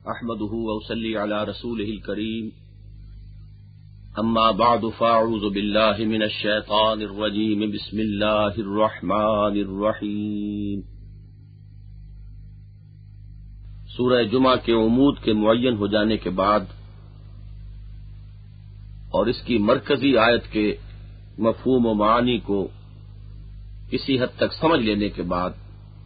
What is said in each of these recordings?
احمدہ واصلی علی رسولہ الکریم اما بعد فاعوذ باللہ من الشیطان الرجیم بسم اللہ الرحمن الرحیم۔ سورہ جمعہ کے عمود کے معین ہو جانے کے بعد اور اس کی مرکزی آیت کے مفہوم و معانی کو کسی حد تک سمجھ لینے کے بعد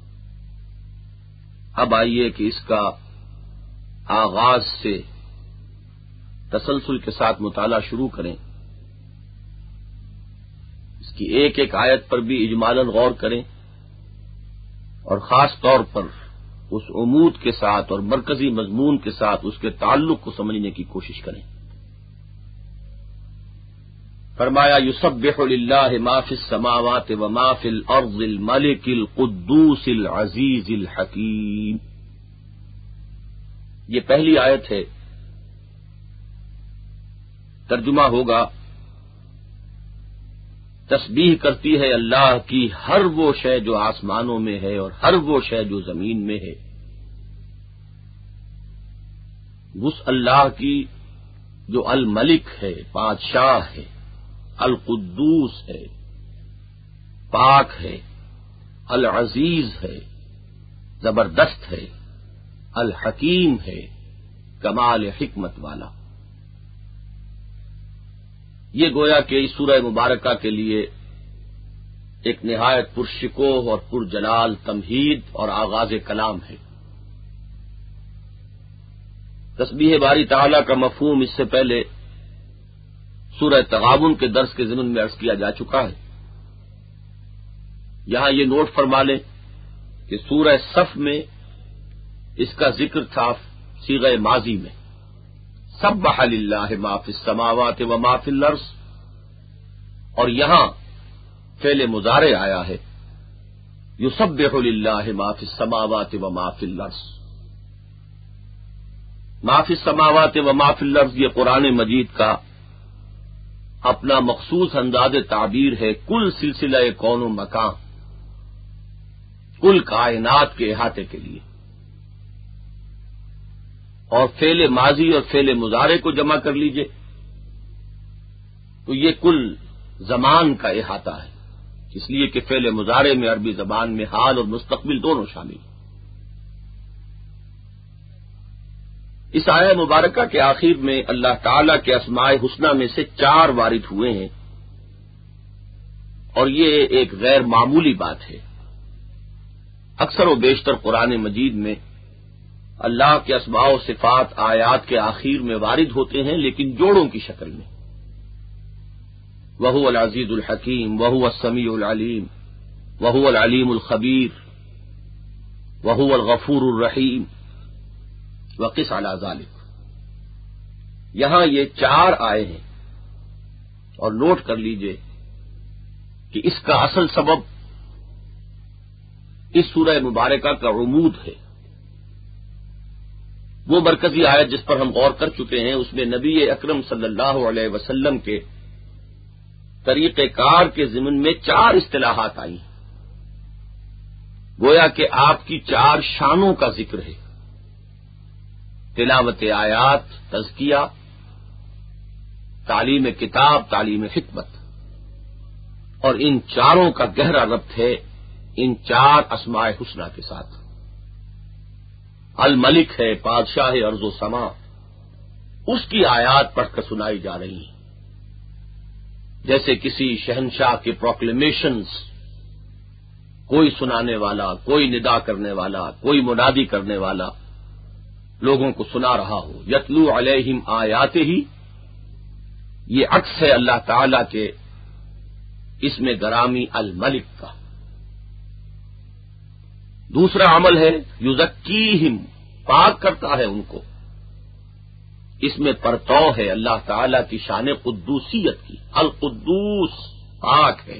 اب آئیے کہ اس کا آغاز سے تسلسل کے ساتھ مطالعہ شروع کریں، اس کی ایک ایک آیت پر بھی اجمالاً غور کریں اور خاص طور پر اس عمود کے ساتھ اور مرکزی مضمون کے ساتھ اس کے تعلق کو سمجھنے کی کوشش کریں۔ فرمایا یسبح للہ ما فی السماوات وما فی الارض الملک القدوس العزیز الحکیم۔ یہ پہلی آیت ہے، ترجمہ ہوگا تسبیح کرتی ہے اللہ کی ہر وہ شے جو آسمانوں میں ہے اور ہر وہ شے جو زمین میں ہے، اس اللہ کی جو الملک ہے، بادشاہ ہے، القدوس ہے، پاک ہے، العزیز ہے، زبردست ہے، الحکیم ہے، کمال حکمت والا۔ یہ گویا کہ اس سورہ مبارکہ کے لیے ایک نہایت پرشکوہ اور پرجلال تمہید اور آغاز کلام ہے۔ تسبیح باری تعالیٰ کا مفہوم اس سے پہلے سورہ تغابن کے درس کے ضمن میں عرض کیا جا چکا ہے۔ یہاں یہ نوٹ فرما لیں کہ سورہ صف میں اس کا ذکر تھا صیغہ ماضی میں، سبح للہ ما فی السماوات وما فی الارض، اور یہاں فعل مضارع آیا ہے یسبح للہ ما فی السماوات وما فی الارض۔ ما فی السماوات وما فی الارض یہ قرآن مجید کا اپنا مخصوص انداز تعبیر ہے کل سلسلہ کون و مکان، کل کائنات کے احاطے کے لیے، اور فعل ماضی اور فعل مضارع کو جمع کر لیجئے تو یہ کل زمان کا احاطہ ہے، اس لیے کہ فعل مضارع میں عربی زبان میں حال اور مستقبل دونوں شامل ہیں۔ اس آیہ مبارکہ کے آخر میں اللہ تعالی کے اسماء حسنی میں سے 4 وارد ہوئے ہیں، اور یہ ایک غیر معمولی بات ہے۔ اکثر و بیشتر قرآن مجید میں اللہ کے اسماء و صفات آیات کے آخر میں وارد ہوتے ہیں، لیکن جوڑوں کی شکل میں، وَهُوَ الْعَزِيزُ الْحَكِيمُ وَهُوَ السَّمِيعُ الْعَلِيمُ وَهُوَ الْعَلِيمُ الْخَبِيرُ وَهُوَ الْغَفُورُ الرَّحِيمُ وَقِسْ عَلَى ذَلِكَ۔ یہاں یہ 4 آئے ہیں، اور نوٹ کر لیجئے کہ اس کا اصل سبب اس سورہ مبارکہ کا عمود ہے۔ وہ مرکزی آیت جس پر ہم غور کر چکے ہیں اس میں نبی اکرم صلی اللہ علیہ وسلم کے طریقہ کار کے ضمن میں 4 اصطلاحات آئی ہیں، گویا کہ آپ کی 4 شانوں کا ذکر ہے، تلاوت آیات، تزکیہ، تعلیم کتاب، تعلیم حکمت، اور ان 4 کا گہرا ربط ہے ان 4 اسماء حسنی کے ساتھ۔ الملک ہے، بادشاہ ارض و سما، اس کی آیات پڑھ کر سنائی جا رہی ہیں، جیسے کسی شہنشاہ کے پروکلیمیشنز، کوئی سنانے والا، کوئی ندا کرنے والا، کوئی منادی کرنے والا لوگوں کو سنا رہا ہو، یتلو علیہم آیاتہ، یہ عکس ہے اللہ تعالی کے اسم گرامی الملک کا۔ دوسرا عمل ہے یزکیہم، پاک کرتا ہے ان کو، اس میں پرتو ہے اللہ تعالی کی شان قدوسیت کی، القدوس، پاک ہے۔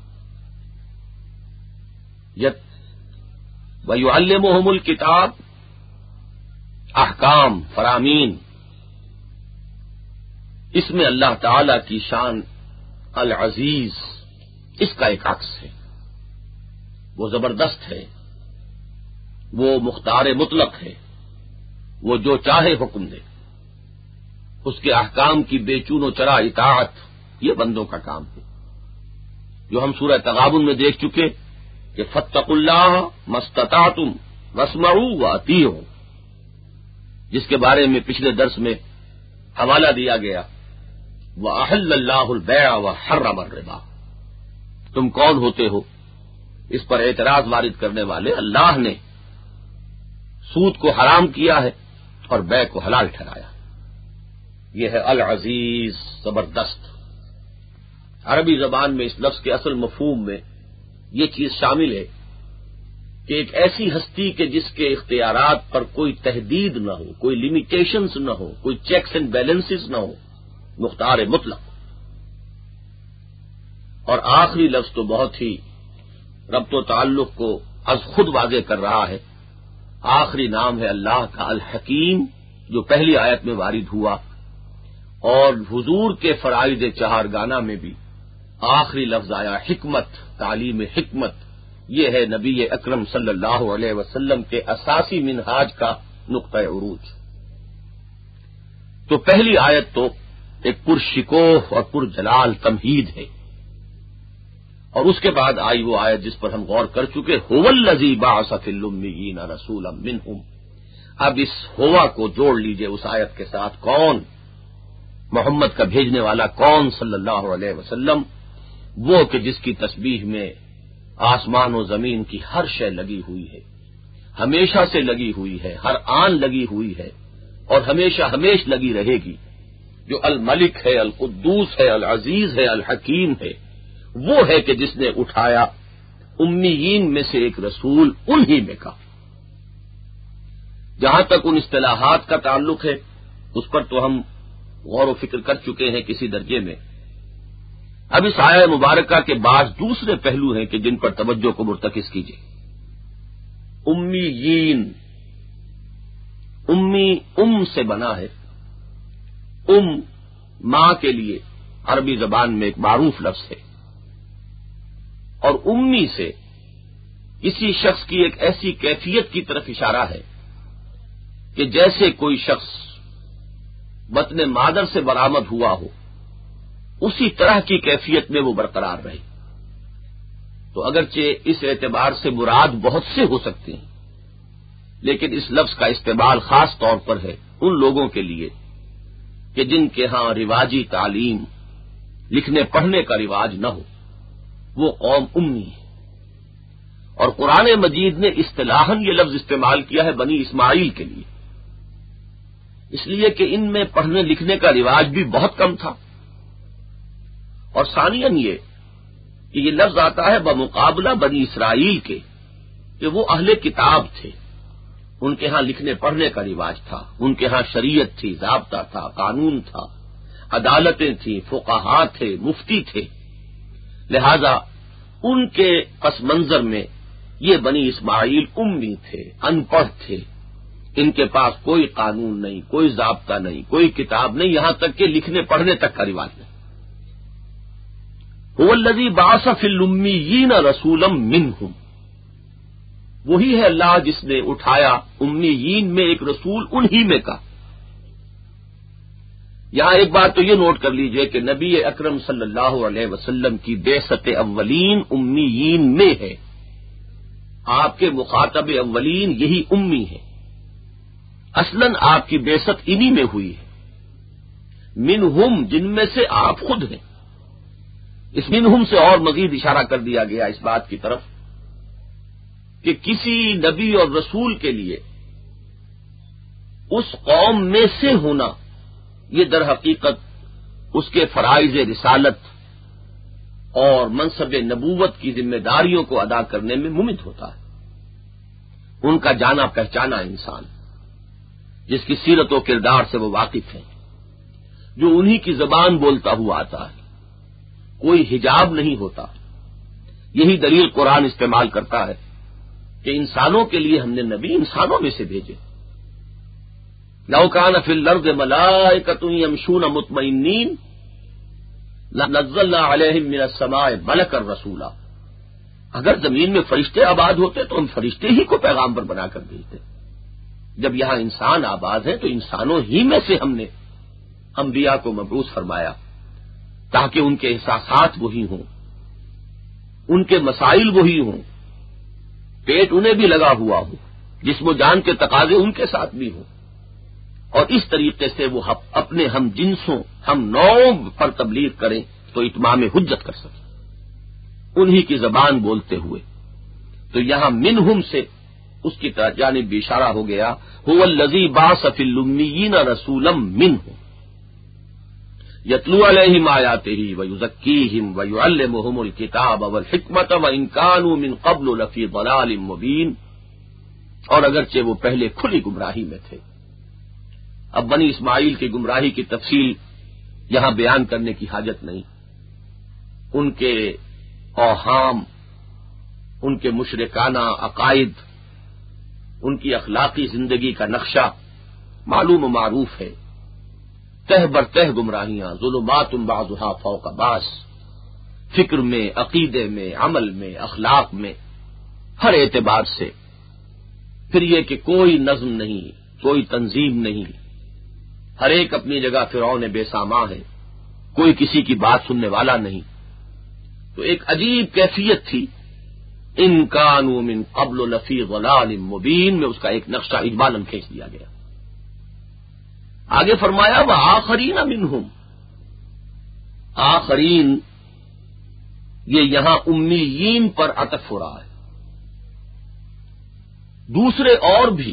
وَيُعَلِّمُهُمُ الْكِتَابَ، احکام، فرامین، اس میں اللہ تعالی کی شان العزیز، اس کا ایک عکس ہے، وہ زبردست ہے، وہ مختار مطلق ہے، وہ جو چاہے حکم دے، اس کے احکام کی بے چون و چرا اطاعت یہ بندوں کا کام ہے، جو ہم سورہ تغابن میں دیکھ چکے کہ فاتقوا اللہ ما استطعتم واسمعوا واطیعوا، جس کے بارے میں پچھلے درس میں حوالہ دیا گیا، وَأَحَلَّ اللَّهُ الْبَيْعَ وَحَرَّمَ الرِّبَا۔ تم کون ہوتے ہو اس پر اعتراض وارد کرنے والے؟ اللہ نے سود کو حرام کیا ہے اور بیع کو حلال ٹھہرایا۔ یہ ہے العزیز، زبردست۔ عربی زبان میں اس لفظ کے اصل مفہوم میں یہ چیز شامل ہے کہ ایک ایسی ہستی کہ جس کے اختیارات پر کوئی تحدید نہ ہو، کوئی لمیٹیشنز نہ ہو، کوئی چیکس اینڈ بیلنسز نہ ہو، مختار مطلق۔ اور آخری لفظ تو بہت ہی ربط و تعلق کو از خود واضح کر رہا ہے۔ آخری نام ہے اللہ کا الحکیم، جو پہلی آیت میں وارد ہوا، اور حضور کے فرائض چہارگانہ میں بھی آخری لفظ آیا حکمت، تعلیم حکمت۔ یہ ہے نبی اکرم صلی اللہ علیہ وسلم کے اساسی منہاج کا نقطہ عروج۔ تو پہلی آیت تو ایک پرشکوہ اور پرجلال تمہید ہے، اور اس کے بعد آئی وہ آیت جس پر ہم غور کر چکے، هو الذی بعث فی الامیین رسولا منہم۔ اب اس ہوا کو جوڑ لیجئے اس آیت کے ساتھ، کون؟ محمد کا بھیجنے والا کون صلی اللہ علیہ وسلم؟ وہ کہ جس کی تسبیح میں آسمان و زمین کی ہر شے لگی ہوئی ہے، ہمیشہ سے لگی ہوئی ہے، ہر آن لگی ہوئی ہے، اور ہمیشہ ہمیش لگی رہے گی، جو الملک ہے، القدوس ہے، العزیز ہے، الحکیم ہے۔ وہ ہے کہ جس نے اٹھایا امیین میں سے ایک رسول انہی میں کا۔ جہاں تک ان اصطلاحات کا تعلق ہے اس پر تو ہم غور و فکر کر چکے ہیں کسی درجے میں۔ اب اس آیہ مبارکہ کے بعد دوسرے پہلو ہیں کہ جن پر توجہ کو مرتکز کیجیے۔ امیین، امی سے بنا ہے، ماں کے لیے عربی زبان میں ایک معروف لفظ ہے، اور امی سے کسی شخص کی ایک ایسی کیفیت کی طرف اشارہ ہے کہ جیسے کوئی شخص بطن مادر سے برآمد ہوا ہو، اسی طرح کی کیفیت میں وہ برقرار رہے۔ تو اگرچہ اس اعتبار سے مراد بہت سے ہو سکتے ہیں، لیکن اس لفظ کا استعمال خاص طور پر ہے ان لوگوں کے لیے کہ جن کے ہاں رواجی تعلیم، لکھنے پڑھنے کا رواج نہ ہو، وہ قوم امی ہے۔ اور قرآن مجید نے اصطلاحاً یہ لفظ استعمال کیا ہے بنی اسماعیل کے لیے، اس لیے کہ ان میں پڑھنے لکھنے کا رواج بھی بہت کم تھا، اور ثانیاً یہ کہ یہ لفظ آتا ہے بمقابلہ بنی اسرائیل کے کہ وہ اہل کتاب تھے، ان کے ہاں لکھنے پڑھنے کا رواج تھا، ان کے ہاں شریعت تھی، ضابطہ تھا، قانون تھا، عدالتیں تھیں، فقہا تھے، مفتی تھے، لہذا ان کے پس منظر میں یہ بنی اسماعیل امی تھے، ان پڑھ تھے، ان کے پاس کوئی قانون نہیں، کوئی ضابطہ نہیں، کوئی کتاب نہیں، یہاں تک کہ لکھنے پڑھنے تک کا رواج نہیں۔ هو الذی بعث فی الامیین رسولا منہم، وہی ہے اللہ جس نے اٹھایا امیین میں ایک رسول انہی میں کا۔ یہاں ایک بات تو یہ نوٹ کر لیجئے کہ نبی اکرم صلی اللہ علیہ وسلم کی بعثت اولین امیین میں ہے، آپ کے مخاطب اولین یہی امی ہے، اصلاً آپ کی بعثت انہی میں ہوئی ہے، منہم جن میں سے آپ خود ہیں۔ اس منہم سے اور مزید اشارہ کر دیا گیا اس بات کی طرف کہ کسی نبی اور رسول کے لیے اس قوم میں سے ہونا یہ در حقیقت اس کے فرائض رسالت اور منصب نبوت کی ذمہ داریوں کو ادا کرنے میں ممد ہوتا ہے۔ ان کا جانا پہچانا انسان جس کی سیرت و کردار سے وہ واقف ہیں، جو انہی کی زبان بولتا ہوا آتا ہے، کوئی حجاب نہیں ہوتا۔ یہی دلیل قرآن استعمال کرتا ہے کہ انسانوں کے لیے ہم نے نبی انسانوں میں سے بھیجے۔ لو کان فی الارض ملائکۃ یمشون مطمئنین لنزلنا علیہم من السماء ملکا رسولا، اگر زمین میں فرشتے آباد ہوتے تو ہم فرشتے ہی کو پیغامبر بنا کر بھیجتے۔ جب یہاں انسان آباد ہیں تو انسانوں ہی میں سے ہم نے انبیاء کو مبعوث فرمایا تاکہ ان کے احساسات وہی ہوں، ان کے مسائل وہی ہوں، پیٹ انہیں بھی لگا ہوا ہو، جسم و جان کے تقاضے ان کے ساتھ بھی ہوں، اور اس طریقے سے وہ اپنے ہم جنسوں ہم نوعوں پر تبلیغ کریں تو اتمام حجت کر سکیں انہی کی زبان بولتے ہوئے۔ تو یہاں منہم سے اس کی جانب بھی اشارہ ہو گیا، هو الذی بعث فی الامیین رسولا منہم یتلو علیہم آیاتہ ویزکیہم ویعلمہم الکتاب والحکمۃ وان کانوا من قبل لفی ضلال مبین۔ اور اگرچہ وہ پہلے کھلی گمراہی میں تھے، اب بنی اسماعیل کی گمراہی کی تفصیل یہاں بیان کرنے کی حاجت نہیں، ان کے اوہام، ان کے مشرکانہ عقائد، ان کی اخلاقی زندگی کا نقشہ معلوم و معروف ہے، تہ بر تہ گمراہیاں، ظلمات بعضھا فوق بعض، فکر میں، عقیدے میں، عمل میں، اخلاق میں، ہر اعتبار سے۔ پھر یہ کہ کوئی نظم نہیں، کوئی تنظیم نہیں، ہر ایک اپنی جگہ فرعون بے سامان ہے، کوئی کسی کی بات سننے والا نہیں۔ تو ایک عجیب کیفیت تھی، ان کانوا من قبل لفی ضلال مبین میں اس کا ایک نقشہ اجمالاً کھینچ دیا گیا۔ آگے فرمایا وآخرین منہم، آخرین یہ یہاں امیین پر عطف ہو رہا ہے، دوسرے اور بھی،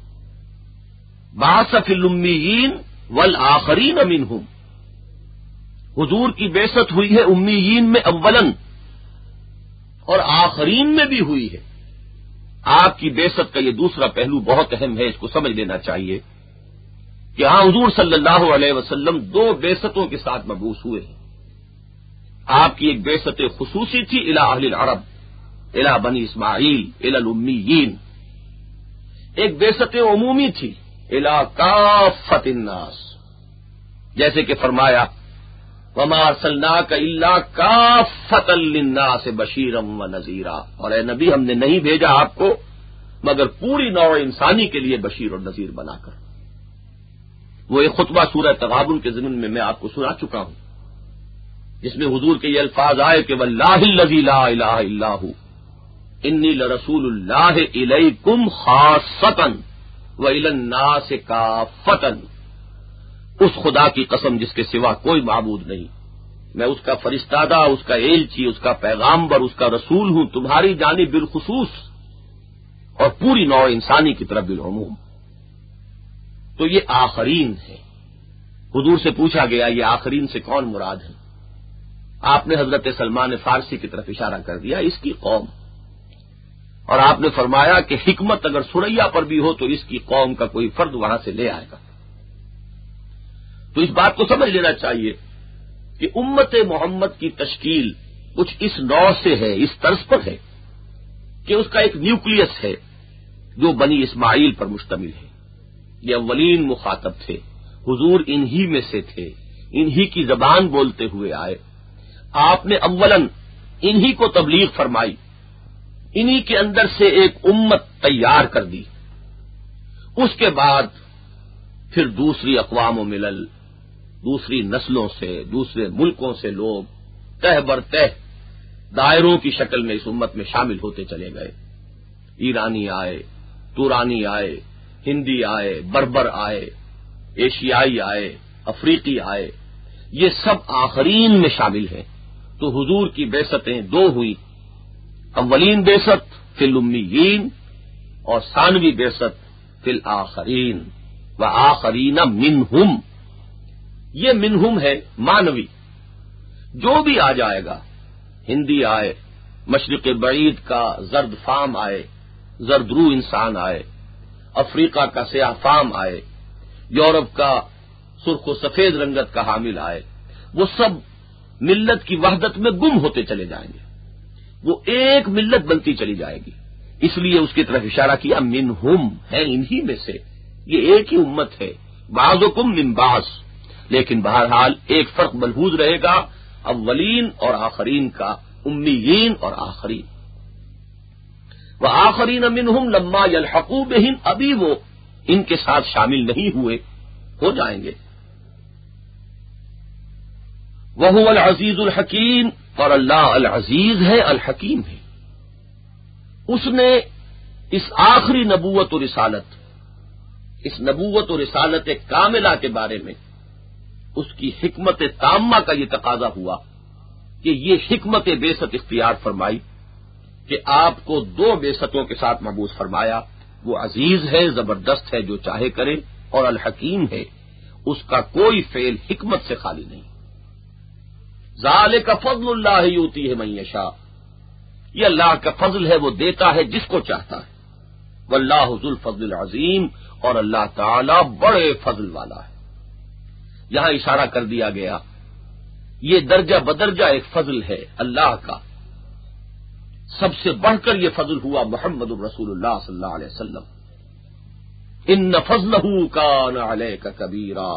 بعث فی الامیین والآخرین منہم، حضور کی بعثت ہوئی ہے امیین میں اولاً اور آخرین میں بھی ہوئی ہے۔ آپ کی بعثت کا یہ دوسرا پہلو بہت اہم ہے، اس کو سمجھ لینا چاہیے کہ ہاں حضور صلی اللہ علیہ وسلم دو بعثتوں کے ساتھ مبعوث ہوئے ہیں۔ آپ کی ایک بعثت خصوصی تھی الی اہل العرب، الی بنی اسماعیل، الی الامیین، ایک بعثت عمومی تھی الی کافۃ الناس، جیسے کہ فرمایا وما ارسلناک الا کافۃ للناس بشیرا ونذیرا، اور اے نبی ہم نے نہیں بھیجا آپ کو مگر پوری نوع انسانی کے لیے بشیر اور نذیر بنا کر۔ وہ ایک خطبہ سورہ تغابن کے ضمن میں آپ کو سنا چکا ہوں، جس میں حضور کے یہ الفاظ آئے کہ واللہ الذی لا الہ الا ہو انی لرسول اللہ الیکم خاصۃ والی الناس کافۃ، اس خدا کی قسم جس کے سوا کوئی معبود نہیں، میں اس کا فرستادہ، اس کا ایلچی، اس کا پیغامبر، اس کا رسول ہوں تمہاری جانب بالخصوص اور پوری نوع انسانی کی طرف بالعموم۔ تو یہ آخرین ہے۔ حضور سے پوچھا گیا یہ آخرین سے کون مراد ہے؟ آپ نے حضرت سلمان فارسی کی طرف اشارہ کر دیا، اس کی قوم، اور آپ نے فرمایا کہ حکمت اگر سریا پر بھی ہو تو اس کی قوم کا کوئی فرد وہاں سے لے آئے گا۔ تو اس بات کو سمجھ لینا چاہیے کہ امت محمد کی تشکیل کچھ اس نوع سے ہے، اس طرز پر ہے کہ اس کا ایک نیوکلیس ہے جو بنی اسماعیل پر مشتمل ہے۔ یہ اولین مخاطب تھے، حضور انہی میں سے تھے، انہی کی زبان بولتے ہوئے آئے، آپ نے اولاً انہی کو تبلیغ فرمائی، انہی کے اندر سے ایک امت تیار کر دی، اس کے بعد پھر دوسری اقوام و ملل، دوسری نسلوں سے، دوسرے ملکوں سے لوگ تہ بر تہ دائروں کی شکل میں اس امت میں شامل ہوتے چلے گئے۔ ایرانی آئے، تورانی آئے، ہندی آئے، بربر آئے، ایشیائی آئے، افریقی آئے، یہ سب آخرین میں شامل ہیں۔ تو حضور کی بعثتیں دو ہوئی، اولین بعثت فی الامیین اور ثانوی بعثت فی الآخرین وآخرین منہم۔ یہ منہم ہے معنوی، جو بھی آ جائے گا، ہندی آئے، مشرق بعید کا زرد فام آئے، زرد رو انسان آئے، افریقہ کا سیاہ فام آئے، یورپ کا سرخ و سفید رنگت کا حامل آئے، وہ سب ملت کی وحدت میں گم ہوتے چلے جائیں گے، وہ ایک ملت بنتی چلی جائے گی۔ اس لیے اس کی طرف اشارہ کیا منہم، ہے انہی میں سے، یہ ایک ہی امت ہے، بعضکم من بعض، لیکن بہرحال ایک فرق ملحوظ رہے گا اولین اور آخرین کا، امیین اور آخرین۔ وآخرین منہم لما یلحقوا بہم، ابھی وہ ان کے ساتھ شامل نہیں ہوئے ہو جائیں گے۔ وَهُوَ الْعَزِيزُ الْحَكِيمُ، اور اللہ العزیز ہے، الحکیم ہے۔ اس نے اس آخری نبوت و رسالت، اس نبوت و رسالت کاملہ کے بارے میں اس کی حکمت تامہ کا یہ تقاضا ہوا کہ یہ حکمت بعثت اختیار فرمائی کہ آپ کو 2 بعثتوں کے ساتھ مبعوث فرمایا۔ وہ عزیز ہے، زبردست ہے، جو چاہے کرے، اور الحکیم ہے، اس کا کوئی فعل حکمت سے خالی نہیں۔ ذالک فضل اللہ یؤتیہ من یشاء، یہ اللہ کا فضل ہے، وہ دیتا ہے جس کو چاہتا ہے۔ واللہ ذو الفضل العظیم، اور اللہ تعالی بڑے فضل والا ہے۔ یہاں اشارہ کر دیا گیا یہ درجہ بدرجہ ایک فضل ہے اللہ کا، سب سے بڑھ کر یہ فضل ہوا محمد رسول اللہ صلی اللہ علیہ وسلم۔ ان فضلہ کان علیک کبیرا،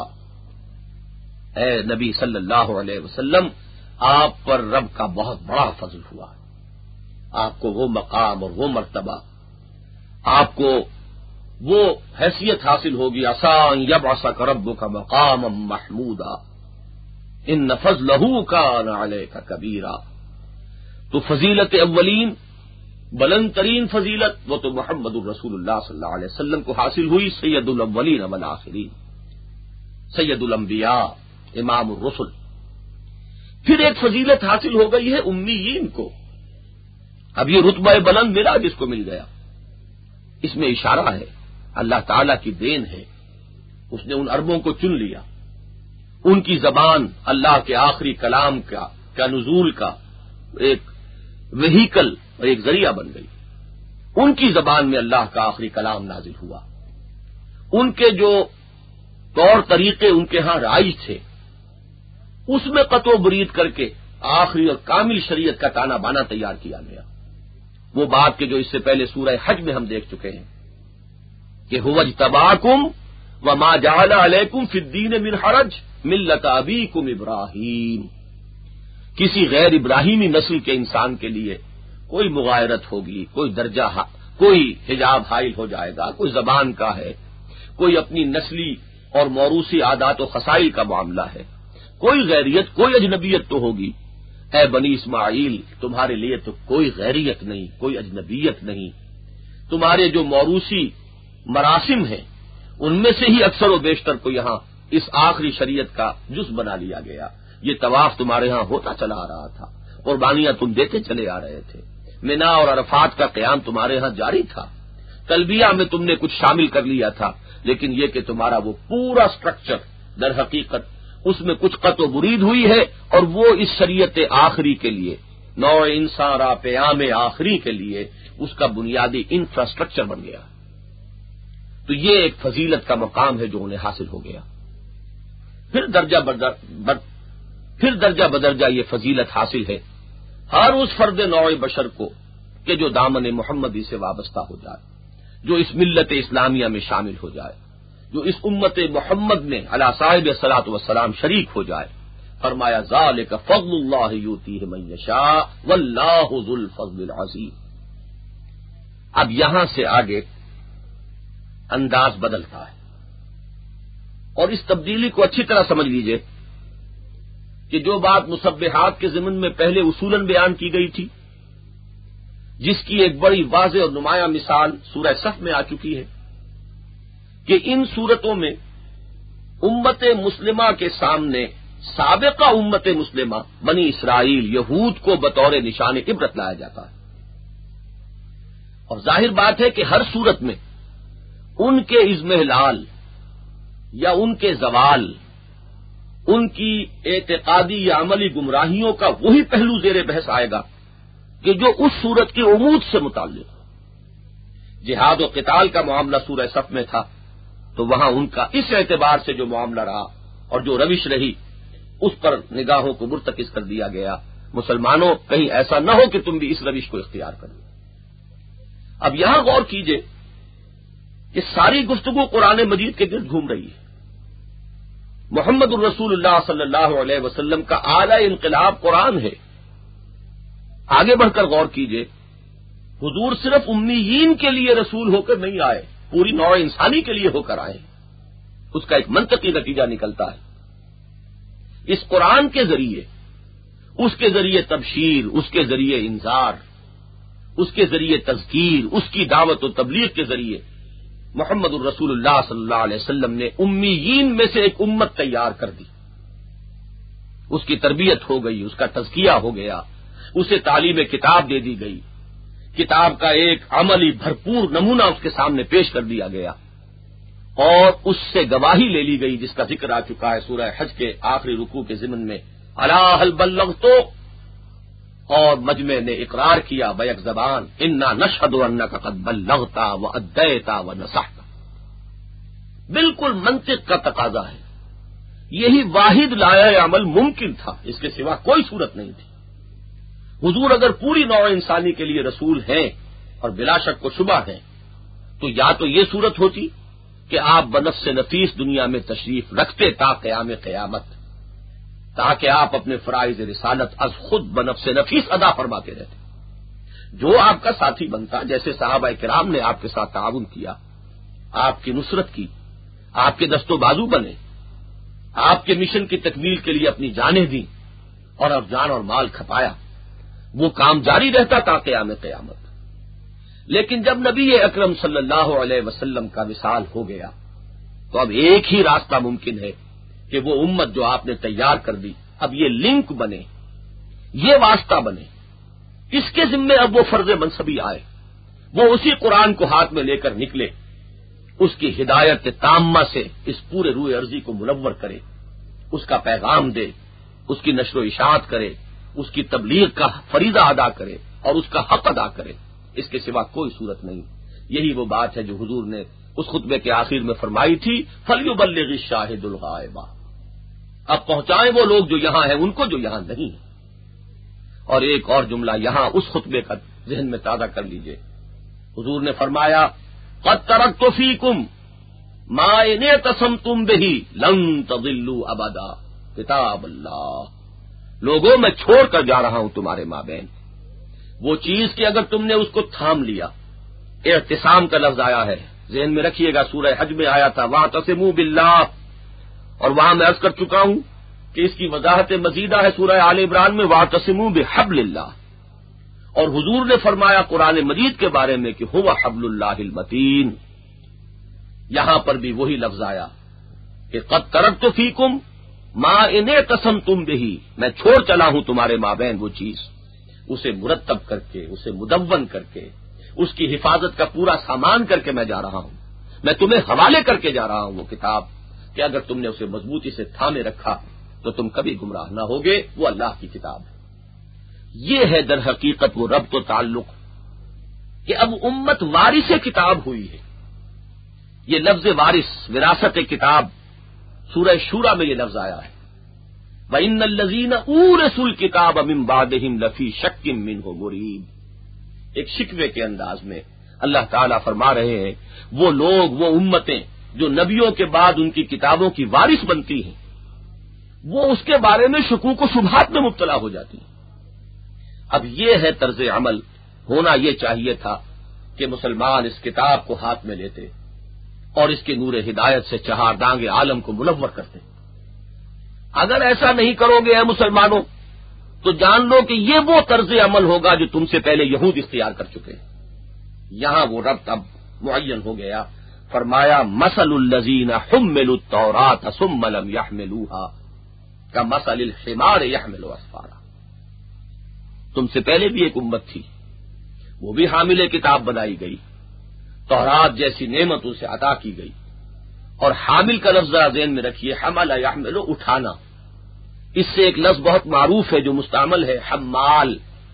اے نبی صلی اللہ علیہ وسلم، آپ پر رب کا بہت بڑا فضل ہوا، آپ کو وہ مقام اور وہ مرتبہ، آپ کو وہ حیثیت حاصل ہوگی، عسیٰ یبعثک ربک مقاما محمودا ان فضلہ کان علیک کبیرا۔ تو فضیلت اولین، بلند ترین فضیلت، وہ تو محمد الرسول اللہ صلی اللہ علیہ وسلم کو حاصل ہوئی، سید الاولین والآخرین، سید الانبیاء، امام الرسل۔ پھر ایک فضیلت حاصل ہو گئی ہے امیین کو، اب یہ رتبہ بلند ملا جس کو مل گیا، اس میں اشارہ ہے اللہ تعالی کی دین ہے، اس نے ان عربوں کو چن لیا، ان کی زبان اللہ کے آخری کلام کا نزول کا ایک وہیکل اور ایک ذریعہ بن گئی، ان کی زبان میں اللہ کا آخری کلام نازل ہوا، ان کے جو طور طریقے ان کے ہاں رائج تھے اس میں قطع و برید کر کے آخری اور کامل شریعت کا تانا بانا تیار کیا گیا۔ وہ بات کہ جو اس سے پہلے سورہ حج میں ہم دیکھ چکے ہیں کہ هو اجتباکم وما جعل علیکم فی الدین من حرج ملت ابیکم ابراہیم، کسی غیر ابراہیمی نسل کے انسان کے لیے کوئی مغایرت ہوگی، کوئی درجہ، کوئی حجاب حائل ہو جائے گا، کوئی زبان کا ہے، کوئی اپنی نسلی اور موروثی عادات و خصائل کا معاملہ ہے، کوئی غیریت، کوئی اجنبیت تو ہوگی۔ اے بنی اسماعیل، تمہارے لیے تو کوئی غیریت نہیں، کوئی اجنبیت نہیں، تمہارے جو موروثی مراسم ہیں ان میں سے ہی اکثر و بیشتر کو یہاں اس آخری شریعت کا جز بنا لیا گیا۔ یہ طواف تمہارے ہاں ہوتا چلا آ رہا تھا، قربانیاں تم دیتے چلے آ رہے تھے، منا اور عرفات کا قیام تمہارے ہاں جاری تھا، تلبیہ میں تم نے کچھ شامل کر لیا تھا، لیکن یہ کہ تمہارا وہ پورا سٹرکچر در حقیقت اس میں کچھ قطع و برید ہوئی ہے، اور وہ اس شریعت آخری کے لیے، نوع انسان را پیام آخری کے لیے اس کا بنیادی انفراسٹرکچر بن گیا۔ تو یہ ایک فضیلت کا مقام ہے جو انہیں حاصل ہو گیا۔ پھر درجہ بدرجہ یہ فضیلت حاصل ہے ہر اس فرد نوع بشر کو کہ جو دامن محمدی سے وابستہ ہو جائے، جو اس ملت اسلامیہ میں شامل ہو جائے، جو اس امت محمد میں علی صاحب الصلاۃ والسلام شریک ہو جائے۔ فرمایا ذالک فضل اللہ یؤتیہ من یشاء واللہ ذو الفضل العظیم۔ اب یہاں سے آگے انداز بدلتا ہے، اور اس تبدیلی کو اچھی طرح سمجھ لیجئے کہ جو بات مسبحات کے ضمن میں پہلے اصولاً بیان کی گئی تھی، جس کی ایک بڑی واضح اور نمایاں مثال سورہ صف میں آ چکی ہے کہ ان صورتوں میں امت مسلمہ کے سامنے سابقہ امت مسلمہ بنی اسرائیل یہود کو بطور نشان عبرت لایا جاتا ہے، اور ظاہر بات ہے کہ ہر صورت میں ان کے اضمحلال یا ان کے زوال، ان کی اعتقادی یا عملی گمراہیوں کا وہی پہلو زیر بحث آئے گا کہ جو اس صورت کی عمود سے متعلق ہو۔ جہاد و قتال کا معاملہ سورہ صف میں تھا، تو وہاں ان کا اس اعتبار سے جو معاملہ رہا اور جو روش رہی اس پر نگاہوں کو مرتکز کر دیا گیا، مسلمانوں کہیں ایسا نہ ہو کہ تم بھی اس روش کو اختیار کرو۔ اب یہاں غور کیجئے کہ ساری گفتگو قرآن مجید کے گرد گھوم رہی ہے۔ محمد الرسول اللہ صلی اللہ علیہ وسلم کا اعلی انقلاب قرآن ہے۔ آگے بڑھ کر غور کیجئے، حضور صرف امیین کے لیے رسول ہو کر نہیں آئے، پوری نوع انسانی کے لیے ہو کر آئے. اس کا ایک منطقی نتیجہ نکلتا ہے. اس قرآن کے ذریعے، اس کے ذریعے تبشیر، اس کے ذریعے انذار، اس کے ذریعے تذکیر، اس کی دعوت و تبلیغ کے ذریعے محمد الرسول اللہ صلی اللہ علیہ وسلم نے امیین میں سے ایک امت تیار کر دی. اس کی تربیت ہو گئی، اس کا تزکیہ ہو گیا، اسے تعلیم کتاب دے دی گئی، کتاب کا ایک عملی بھرپور نمونہ اس کے سامنے پیش کر دیا گیا، اور اس سے گواہی لے لی گئی جس کا ذکر آ چکا ہے سورہ حج کے آخری رکوع کے ضمن میں، الا هل بلغت، اور مجمع نے اقرار کیا بیک زبان، انا نشهد انک قد بلغت وادیت ونصحت. بالکل منطق کا تقاضا ہے. یہی واحد لائحہ عمل ممکن تھا، اس کے سوا کوئی صورت نہیں تھی. حضور اگر پوری نوع انسانی کے لیے رسول ہیں اور بلا شک و شبہ ہیں، تو یا تو یہ صورت ہوتی کہ آپ بنفس نفیس دنیا میں تشریف رکھتے تا قیام قیامت، تاکہ آپ اپنے فرائض رسالت از خود بنفس نفیس ادا فرماتے رہتے. جو آپ کا ساتھی بنتا، جیسے صحابہ کرام نے آپ کے ساتھ تعاون کیا، آپ کی نصرت کی، آپ کے دست و بازو بنے، آپ کے مشن کی تکمیل کے لیے اپنی جانیں دیں اور اب جان اور مال کھپایا، وہ کام جاری رہتا تا قیام قیامت. لیکن جب نبی اکرم صلی اللہ علیہ وسلم کا وصال ہو گیا تو اب ایک ہی راستہ ممکن ہے کہ وہ امت جو آپ نے تیار کر دی، اب یہ لنک بنے، یہ واسطہ بنے، اس کے ذمے اب وہ فرض منصبی آئے، وہ اسی قرآن کو ہاتھ میں لے کر نکلے، اس کی ہدایت تامہ سے اس پورے روئے ارضی کو منور کرے، اس کا پیغام دے، اس کی نشر و اشاعت کرے، اس کی تبلیغ کا فریضہ ادا کرے اور اس کا حق ادا کرے. اس کے سوا کوئی صورت نہیں. یہی وہ بات ہے جو حضور نے اس خطبے کے آخر میں فرمائی تھی، فَلْيُبَلِّغِ الشَّاهِدُ الْغَائِبَ. اب پہنچائیں وہ لوگ جو یہاں ہیں ان کو جو یہاں نہیں ہیں. اور ایک اور جملہ یہاں اس خطبے کا ذہن میں تازہ کر لیجئے. حضور نے فرمایا، قَدْ تَرَكْتُ فِيكُمْ مَا إِنِ اعْتَصَمْتُمْ بِهِ لَن تَضِلُّوا أَبَدًا. کتاب اللہ. لوگوں میں چھوڑ کر جا رہا ہوں تمہارے مابین وہ چیز کہ اگر تم نے اس کو تھام لیا. اعتصام کا لفظ آیا ہے، ذہن میں رکھیے گا، سورہ حج میں آیا تھا وَاعْتَصِمُوا بِاللَّهِ، اور وہاں میں عرض کر چکا ہوں کہ اس کی وضاحت مزیدہ ہے سورہ آل عمران میں وَاعْتَصِمُوا بِحَبْلِ اللَّهِ. اور حضور نے فرمایا قرآن مجید کے بارے میں کہ هُوَ حَبْلُ اللَّهِ الْمَتِينُ. یہاں پر بھی وہی لفظ آیا کہ قَدْ تَرَكْتُ فِيكُمْ مَا إِنِ اعْتَصَمْتُمْ بِهِ، میں چھوڑ چلا ہوں تمہارے مابین وہ چیز، اسے مرتب کر کے، اسے مدون کر کے، اس کی حفاظت کا پورا سامان کر کے میں جا رہا ہوں. میں تمہیں حوالے کر کے جا رہا ہوں وہ کتاب کہ اگر تم نے اسے مضبوطی سے تھامے رکھا تو تم کبھی گمراہ نہ ہوگے. وہ اللہ کی کتاب ہے. یہ ہے در حقیقت وہ ربط و تعلق کہ اب امت وارث کتاب ہوئی ہے. یہ لفظ وارث، وراثت کتاب، سورہ شورى میں یہ لفظ آیا ہے، وَإِنَّ الَّذِينَ أُورِثُوا الْكِتَابَ مِن بَعْدِهِمْ لَفِي شَكٍّ مِّنْهُ مُرِيبٍ. ایک شکوے کے انداز میں اللہ تعالیٰ فرما رہے ہیں وہ لوگ، وہ امتیں جو نبیوں کے بعد ان کی کتابوں کی وارث بنتی ہیں، وہ اس کے بارے میں شکوک و شبہات میں مبتلا ہو جاتی ہیں. اب یہ ہے طرز عمل. ہونا یہ چاہیے تھا کہ مسلمان اس کتاب کو ہاتھ میں لیتے اور اس کے نور ہدایت سے چہار دانگ عالم کو منور کرتے. اگر ایسا نہیں کرو گے اے مسلمانوں تو جان لو کہ یہ وہ طرز عمل ہوگا جو تم سے پہلے یہود اختیار کر چکے. یہاں وہ ربط اب معین ہو گیا. فرمایا مثل الذین حملوا التوراۃ ثم لم يحملوها کمثل الحمار يحمل اسفارا. تم سے پہلے بھی ایک امت تھی، وہ بھی حامل کتاب بنائی گئی، تورات جیسی نعمت اسے عطا کی گئی. اور حامل کا لفظ ذہن میں رکھیے، حمل یحمل، اٹھانا. اس سے ایک لفظ بہت معروف ہے جو مستعمل ہے، حمال،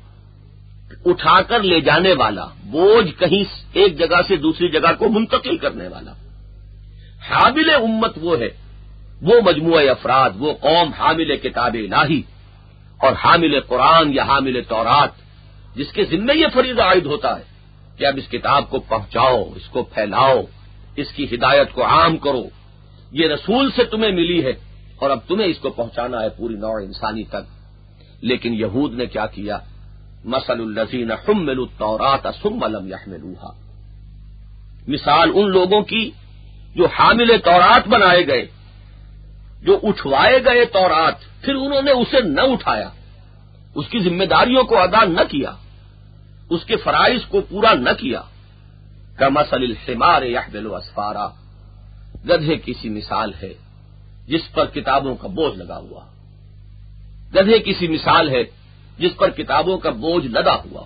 اٹھا کر لے جانے والا، بوجھ کہیں ایک جگہ سے دوسری جگہ کو منتقل کرنے والا. حامل امت وہ ہے، وہ مجموعہ افراد، وہ قوم حامل کتاب الہی اور حامل قرآن یا حامل تورات، جس کے ذمہ یہ فریضہ عائد ہوتا ہے کہ اب اس کتاب کو پہنچاؤ، اس کو پھیلاؤ، اس کی ہدایت کو عام کرو. یہ رسول سے تمہیں ملی ہے اور اب تمہیں اس کو پہنچانا ہے پوری نوع انسانی تک. لیکن یہود نے کیا کیا؟ مثل الذین حملوا التوراۃ ثم لم يحملوها. مثال ان لوگوں کی جو حامل تورات بنائے گئے، جو اٹھوائے گئے تورات، پھر انہوں نے اسے نہ اٹھایا، اس کی ذمہ داریوں کو ادا نہ کیا، اس کے فرائض کو پورا نہ کیا۔ کمثل الحمار یحمل اسفارا، گدھے کی سی مثال ہے جس پر کتابوں کا بوجھ لگا ہوا، گدھے کی سی مثال ہے جس پر کتابوں کا بوجھ لدا ہوا۔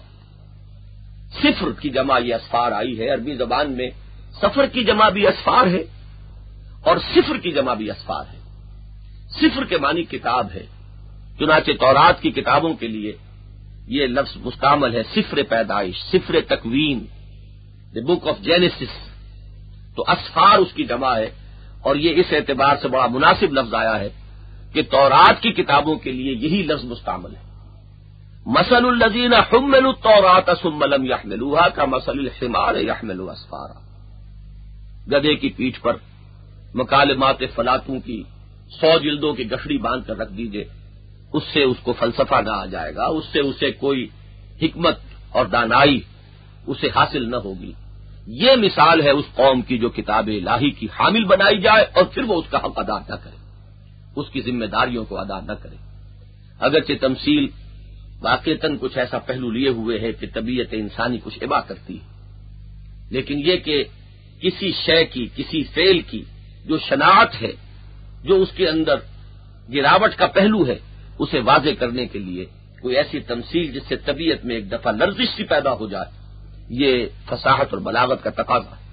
صفر کی جمع یہ اسفار آئی ہے، عربی زبان میں سفر کی جمع بھی اسفار ہے اور صفر کی جمع بھی اسفار ہے۔ صفر کے معنی کتاب ہے، چنانچہ تورات کی کتابوں کے لیے یہ لفظ مستعمل ہے، صفر پیدائش، صفر تکوین، دی بک آف جینیسس، تو اسفار اس کی جمع ہے، اور یہ اس اعتبار سے بڑا مناسب لفظ آیا ہے کہ تورات کی کتابوں کے لیے یہی لفظ مستعمل ہے۔ مثل الذین حملوا التوراۃ ثم لم یحملوها کمثل الحمار یحمل اسفارا، گدھے کی پیٹھ پر مکالمات فلاطوں کی 100 جلدوں کی گٹھڑی باندھ کر رکھ دیجئے، اس سے اس کو فلسفہ نہ آ جائے گا، اس سے اسے کوئی حکمت اور دانائی اسے حاصل نہ ہوگی۔ یہ مثال ہے اس قوم کی جو کتاب الہی کی حامل بنائی جائے اور پھر وہ اس کا حق ادا نہ کرے، اس کی ذمہ داریوں کو ادا نہ کرے۔ اگرچہ تمثیل واقعتاً کچھ ایسا پہلو لیے ہوئے ہے کہ طبیعت انسانی کچھ ابا کرتی ہے، لیکن یہ کہ کسی شے کی، کسی فعل کی جو شناعت ہے، جو اس کے اندر گراوٹ کا پہلو ہے، اسے واضح کرنے کے لیے کوئی ایسی تمثیل جس سے طبیعت میں ایک دفعہ لرزش سی پیدا ہو جائے، یہ فصاحت اور بلاغت کا تقاضا ہے۔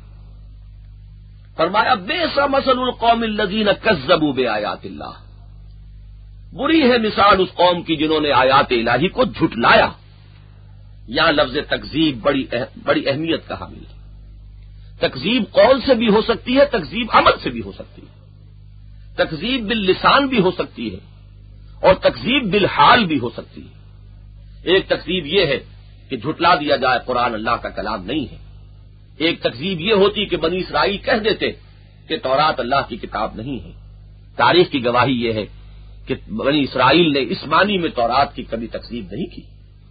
فرمایا بئس مثل القوم الذین کذبوا بآیات اللہ، بری ہے مثال اس قوم کی جنہوں نے آیات الہی کو جھٹلایا۔ یہاں لفظ تکذیب بڑی اہمیت کا حامل ہے۔ تکذیب قول سے بھی ہو سکتی ہے، تکذیب عمل سے بھی ہو سکتی ہے، تکذیب باللسان بھی ہو سکتی ہے اور تکذیب بالحال بھی ہو سکتی ہے۔ ایک تکذیب یہ ہے کہ جھٹلا دیا جائے قرآن اللہ کا کلام نہیں ہے، ایک تکذیب یہ ہوتی کہ بنی اسرائیل کہہ دیتے کہ تورات اللہ کی کتاب نہیں ہے۔ تاریخ کی گواہی یہ ہے کہ بنی اسرائیل نے اس معنی میں تورات کی کبھی تکذیب نہیں کی۔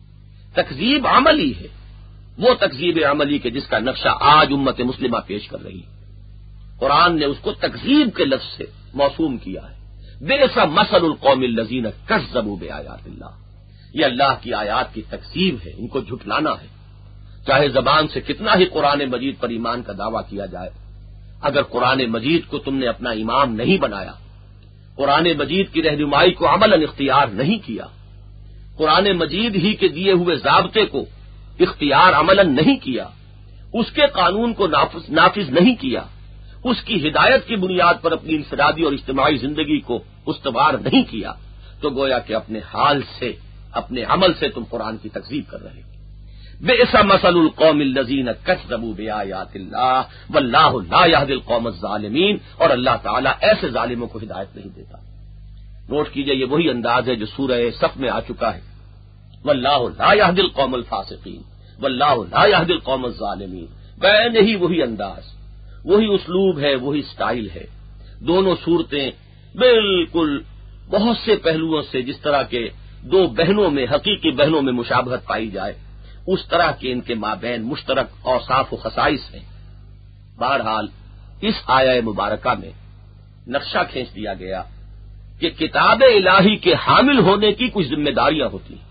تکذیب عملی ہے، وہ تکذیب عملی کے جس کا نقشہ آج امت مسلمہ پیش کر رہی ہے۔ قرآن نے اس کو تکذیب کے لفظ سے موسوم کیا ہے، بئس مثل القوم الذین کذبوا بآیات اللہ، یہ اللہ کی آیات کی تکذیب ہے، ان کو جھٹلانا ہے۔ چاہے زبان سے کتنا ہی قرآن مجید پر ایمان کا دعویٰ کیا جائے، اگر قرآن مجید کو تم نے اپنا امام نہیں بنایا، قرآن مجید کی رہنمائی کو عملاً اختیار نہیں کیا، قرآن مجید ہی کے دیے ہوئے ضابطے کو اختیار عملاً نہیں کیا، اس کے قانون کو نافذ نہیں کیا، اس کی ہدایت کی بنیاد پر اپنی انفرادی اور اجتماعی زندگی کو استوار نہیں کیا، تو گویا کہ اپنے حال سے، اپنے عمل سے تم قرآن کی تکذیب کر رہے ہو۔ بئس مثل القوم الذین کذبوا بآیات اللہ واللہ لا یہدی القوم الظالمین، اور اللہ تعالیٰ ایسے ظالموں کو ہدایت نہیں دیتا۔ نوٹ کیجئے یہ وہی انداز ہے جو سورہ صف میں آ چکا ہے، واللہ لا یہدی القوم الفاسقین واللہ لا یہدی القوم الظالمین، بین ہی وہی انداز، وہی اسلوب ہے، وہی سٹائل ہے۔ دونوں صورتیں بالکل بہت سے پہلوؤں سے جس طرح کے دو بہنوں میں، حقیقی بہنوں میں مشابہت پائی جائے، اس طرح کے ان کے مابین مشترک اوصاف و خصائص ہیں۔ بہرحال اس آیہ مبارکہ میں نقشہ کھینچ دیا گیا کہ کتاب الہی کے حامل ہونے کی کچھ ذمہ داریاں ہوتی ہیں،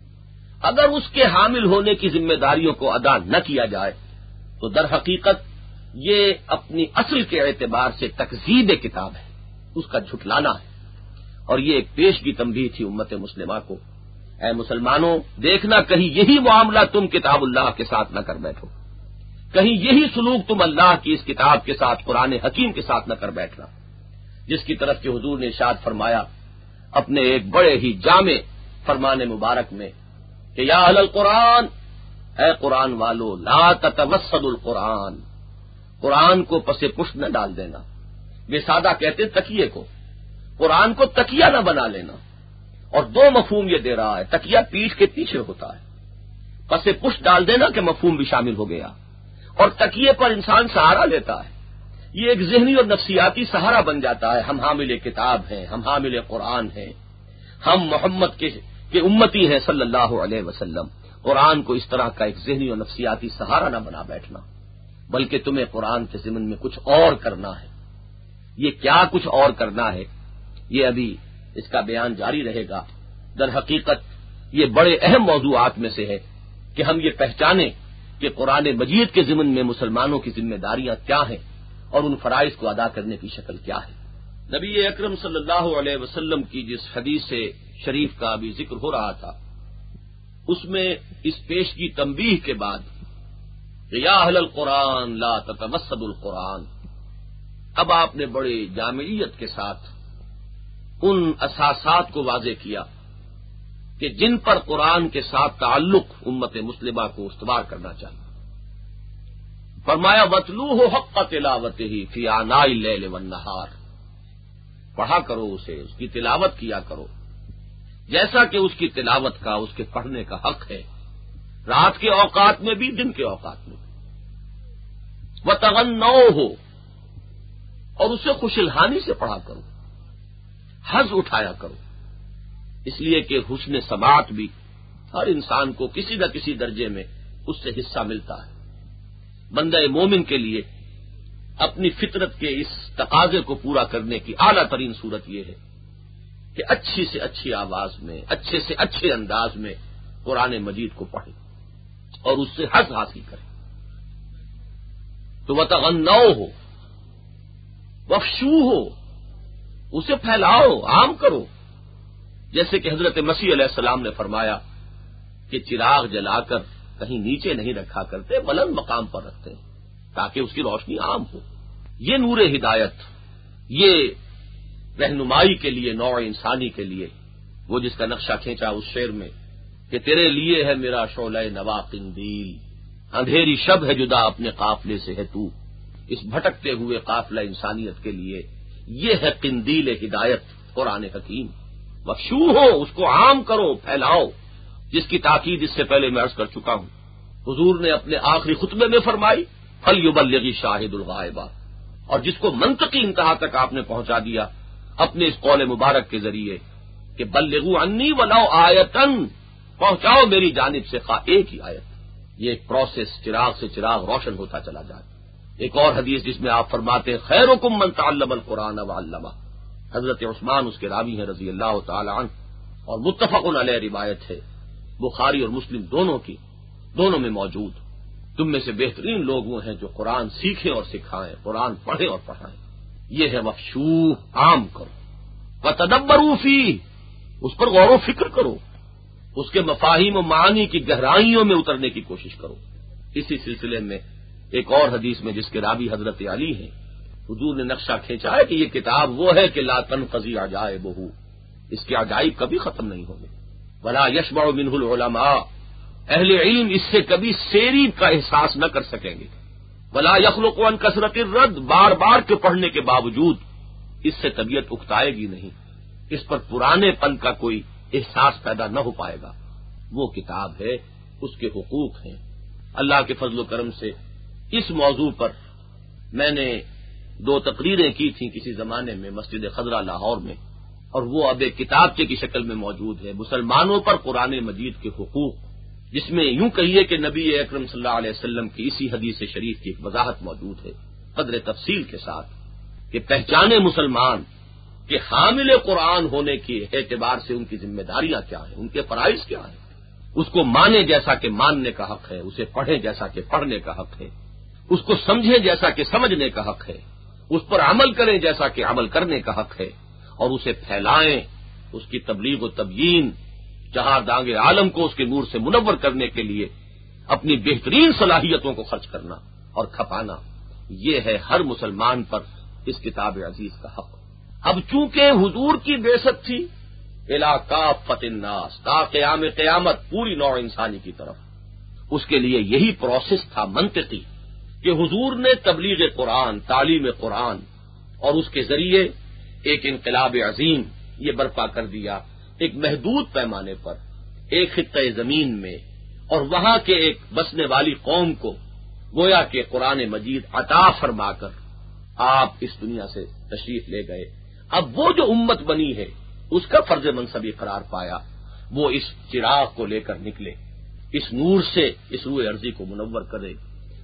اگر اس کے حامل ہونے کی ذمہ داریوں کو ادا نہ کیا جائے تو در حقیقت یہ اپنی اصل کے اعتبار سے تکذیب کتاب ہے، اس کا جھٹلانا ہے۔ اور یہ ایک پیشگی تنبیہ تھی امت مسلمہ کو، اے مسلمانوں دیکھنا کہیں یہی معاملہ تم کتاب اللہ کے ساتھ نہ کر بیٹھو، کہیں یہی سلوک تم اللہ کی اس کتاب کے ساتھ، قرآن حکیم کے ساتھ نہ کر بیٹھنا، جس کی طرف کہ حضور نے ارشاد فرمایا اپنے ایک بڑے ہی جامع فرمان مبارک میں کہ یا اہل القرآن، اے قرآن والو، لا تتوسدوا القرآن، قرآن کو پس پشت نہ ڈال دینا۔ بے سادہ کہتے تکیے کو، قرآن کو تکیہ نہ بنا لینا، اور دو مفہوم یہ دے رہا ہے، تکیہ پیٹھ کے پیچھے ہوتا ہے، پس پشت ڈال دینا کہ مفہوم بھی شامل ہو گیا، اور تکیے پر انسان سہارا لیتا ہے، یہ ایک ذہنی اور نفسیاتی سہارا بن جاتا ہے۔ ہم حامل کتاب ہیں، ہم حامل قرآن ہیں، ہم محمد کے امتی ہیں صلی اللہ علیہ وسلم، قرآن کو اس طرح کا ایک ذہنی اور نفسیاتی سہارا نہ بنا بیٹھنا۔ بلکہ تمہیں قرآن کے ضمن میں کچھ اور کرنا ہے۔ یہ کیا کچھ اور کرنا ہے، یہ ابھی اس کا بیان جاری رہے گا۔ در حقیقت یہ بڑے اہم موضوعات میں سے ہے کہ ہم یہ پہچانیں کہ قرآن مجید کے ضمن میں مسلمانوں کی ذمہ داریاں کیا ہیں اور ان فرائض کو ادا کرنے کی شکل کیا ہے۔ نبی اکرم صلی اللہ علیہ وسلم کی جس حدیث شریف کا ابھی ذکر ہو رہا تھا، اس میں اس پیشگی تنبیہ کے بعد کہ یا اہل القرآن لا تتوسدوا القرآن، اب آپ نے بڑے جامعیت کے ساتھ ان اساسات کو واضح کیا کہ جن پر قرآن کے ساتھ تعلق امت مسلمہ کو استوار کرنا چاہیے۔ فرمایا وَاتْلُوهُ حَقَّ تِلَاوَتِهِ فِي آنَاءِ اللَّيْلِ وَالنَّهَارِ، پڑھا کرو اسے، اس کی تلاوت کیا کرو جیسا کہ اس کی تلاوت کا، اس کے پڑھنے کا حق ہے، رات کے اوقات میں بھی، دن کے اوقات میں بھی۔ وَتَغَنَّوْهُ، اور اسے خوش الحانی سے پڑھا کرو، حظ اٹھایا کرو، اس لیے کہ حسن سماعت بھی ہر انسان کو کسی نہ کسی درجے میں اس سے حصہ ملتا ہے۔ بندہ مومن کے لیے اپنی فطرت کے اس تقاضے کو پورا کرنے کی اعلیٰ ترین صورت یہ ہے کہ اچھی سے اچھی آواز میں، اچھے سے اچھے انداز میں قرآن مجید کو پڑھے اور اس سے حظ حاصل کرے۔ تو وَتَغَنَّوْهُ وَافْشُوهُ، اسے پھیلاؤ، عام کرو، جیسے کہ حضرت مسیح علیہ السلام نے فرمایا کہ چراغ جلا کر کہیں نیچے نہیں رکھا کرتے، بلند مقام پر رکھتے ہیں تاکہ اس کی روشنی عام ہو۔ یہ نور ہدایت، یہ رہنمائی کے لیے نوع انسانی کے لیے، وہ جس کا نقشہ کھینچا اس شعر میں کہ تیرے لیے ہے میرا شعلہ نوا قندیل، اندھیری شب ہے جدا اپنے قافلے سے ہے تو، اس بھٹکتے ہوئے قافلہ انسانیت کے لیے یہ ہے قندیل ہدایت قرآن حکیم۔ بخشو ہو، اس کو عام کرو، پھیلاؤ، جس کی تاکید اس سے پہلے میں عرض کر چکا ہوں۔ حضور نے اپنے آخری خطبے میں فرمائی فَلْيُبَلِّغِ شَاهِدُ الْغَائِبَ، اور جس کو منطقی انتہا تک آپ نے پہنچا دیا اپنے اس قول مبارک کے ذریعے کہ بلغوا عنی ولو آیتن، پہنچاؤ میری جانب سے خواہ ایک ہی آیت۔ یہ ایک پروسیس، چراغ سے چراغ روشن ہوتا چلا جائے۔ ایک اور حدیث جس میں آپ فرماتے ہیں خیرکم من تعلم القرآن وعلمہ، حضرت عثمان اس کے راوی ہیں رضی اللہ تعالی عنہ، اور متفق علیہ روایت ہے بخاری اور مسلم دونوں میں موجود۔ تم میں سے بہترین لوگ وہ ہیں جو قرآن سیکھیں اور سکھائیں، قرآن پڑھیں اور پڑھائیں۔ یہ ہے وفشوہ، عام کرو، وتدبروا فیہ، اس پر غور و فکر کرو، اس کے مفاہیم و معانی کی گہرائیوں میں اترنے کی کوشش کرو۔ اسی سلسلے میں ایک اور حدیث میں جس کے راوی حضرت علی ہیں، حضور نے نقشہ کھینچا ہے کہ یہ کتاب وہ ہے کہ لا تنقضی عجائبہ، اس کے عجائب کبھی ختم نہیں ہوں گے، ولا یشبع منہ العلماء، اہل علم اس سے کبھی سیری کا احساس نہ کر سکیں گے، ولا یخلق عن کثرت الرد، بار بار کے پڑھنے کے باوجود اس سے طبیعت اکتائے گی نہیں، اس پر پرانے پن کا کوئی احساس پیدا نہ ہو پائے گا۔ وہ کتاب ہے، اس کے حقوق ہیں۔ اللہ کے فضل و کرم سے اس موضوع پر میں نے 2 تقریریں کی تھیں کسی زمانے میں مسجد خضرہ لاہور میں، اور وہ اب ایک کتابچے کی شکل میں موجود ہے، مسلمانوں پر قرآن مجید کے حقوق، جس میں یوں کہیے کہ نبی اکرم صلی اللہ علیہ وسلم کی اسی حدیث شریف کی ایک وضاحت موجود ہے قدر تفصیل کے ساتھ کہ پہچانے مسلمان کہ حامل قرآن ہونے کے اعتبار سے ان کی ذمہ داریاں کیا ہیں، ان کے فرائض کیا ہیں، اس کو مانے جیسا کہ ماننے کا حق ہے، اسے پڑھیں جیسا کہ پڑھنے کا حق ہے، اس کو سمجھیں جیسا کہ سمجھنے کا حق ہے، اس پر عمل کریں جیسا کہ عمل کرنے کا حق ہے، اور اسے پھیلائیں، اس کی تبلیغ و تبیین، چہار دانگ عالم کو اس کے نور سے منور کرنے کے لیے اپنی بہترین صلاحیتوں کو خرچ کرنا اور کھپانا، یہ ہے ہر مسلمان پر اس کتاب عزیز کا حق۔ اب چونکہ حضور کی بعثت تھی الی کافۃ الناس، تا قیام قیامت پوری نوع انسانی کی طرف، اس کے لیے یہی پروسیس تھا منطقی کہ حضور نے تبلیغ قرآن، تعلیم قرآن اور اس کے ذریعے ایک انقلاب عظیم یہ برپا کر دیا ایک محدود پیمانے پر ایک خطۂ زمین میں، اور وہاں کے ایک بسنے والی قوم کو گویا کہ قرآن مجید عطا فرما کر آپ اس دنیا سے تشریف لے گئے۔ اب وہ جو امت بنی ہے اس کا فرض منصبی قرار پایا، وہ اس چراغ کو لے کر نکلے، اس نور سے اس روئے ارضی کو منور کرے،